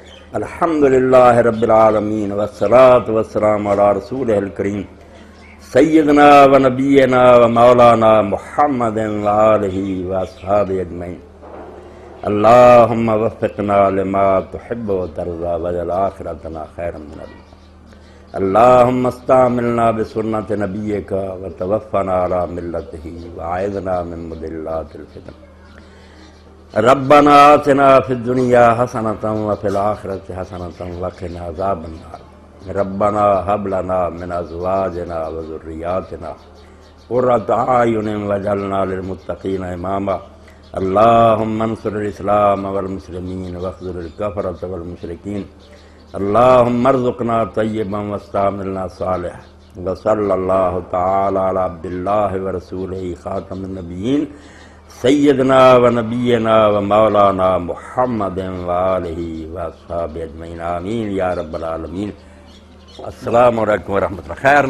الحمدللہ رب العالمین والصلاة والسلام علی رسولہ الکریم سیدنا و نبینا و مولانا محمد و آلہ و اصحابہ اجمعین اللہم وفقنا لما تحب و ترضى واجعل آخرتنا خیرا من الدنیا اللہم استعملنا بسنت نبیک و توفنا علی ملتہ و اعذنا من مضلات الفتن ربنا آتنا فی الدنیا حسنة وفی الآخرة حسنة وقنا عذاب النار ربنا هب لنا من ازواجنا وذرياتنا قرة اعين واجعلنا للمتقين اماما اللهم انصر الاسلام والمسلمين واخذل الكفرة والمشركين اللهم ارزقنا طيبا واستعملنا صالحا وصلى الله تعالى على عبد الله ورسوله خاتم النبيين سيدنا ونبينا ومولانا محمد وآله وأصحابه أجمعين آمين يا رب العالمين. السلام علیکم ورحمۃ اللہ. خیر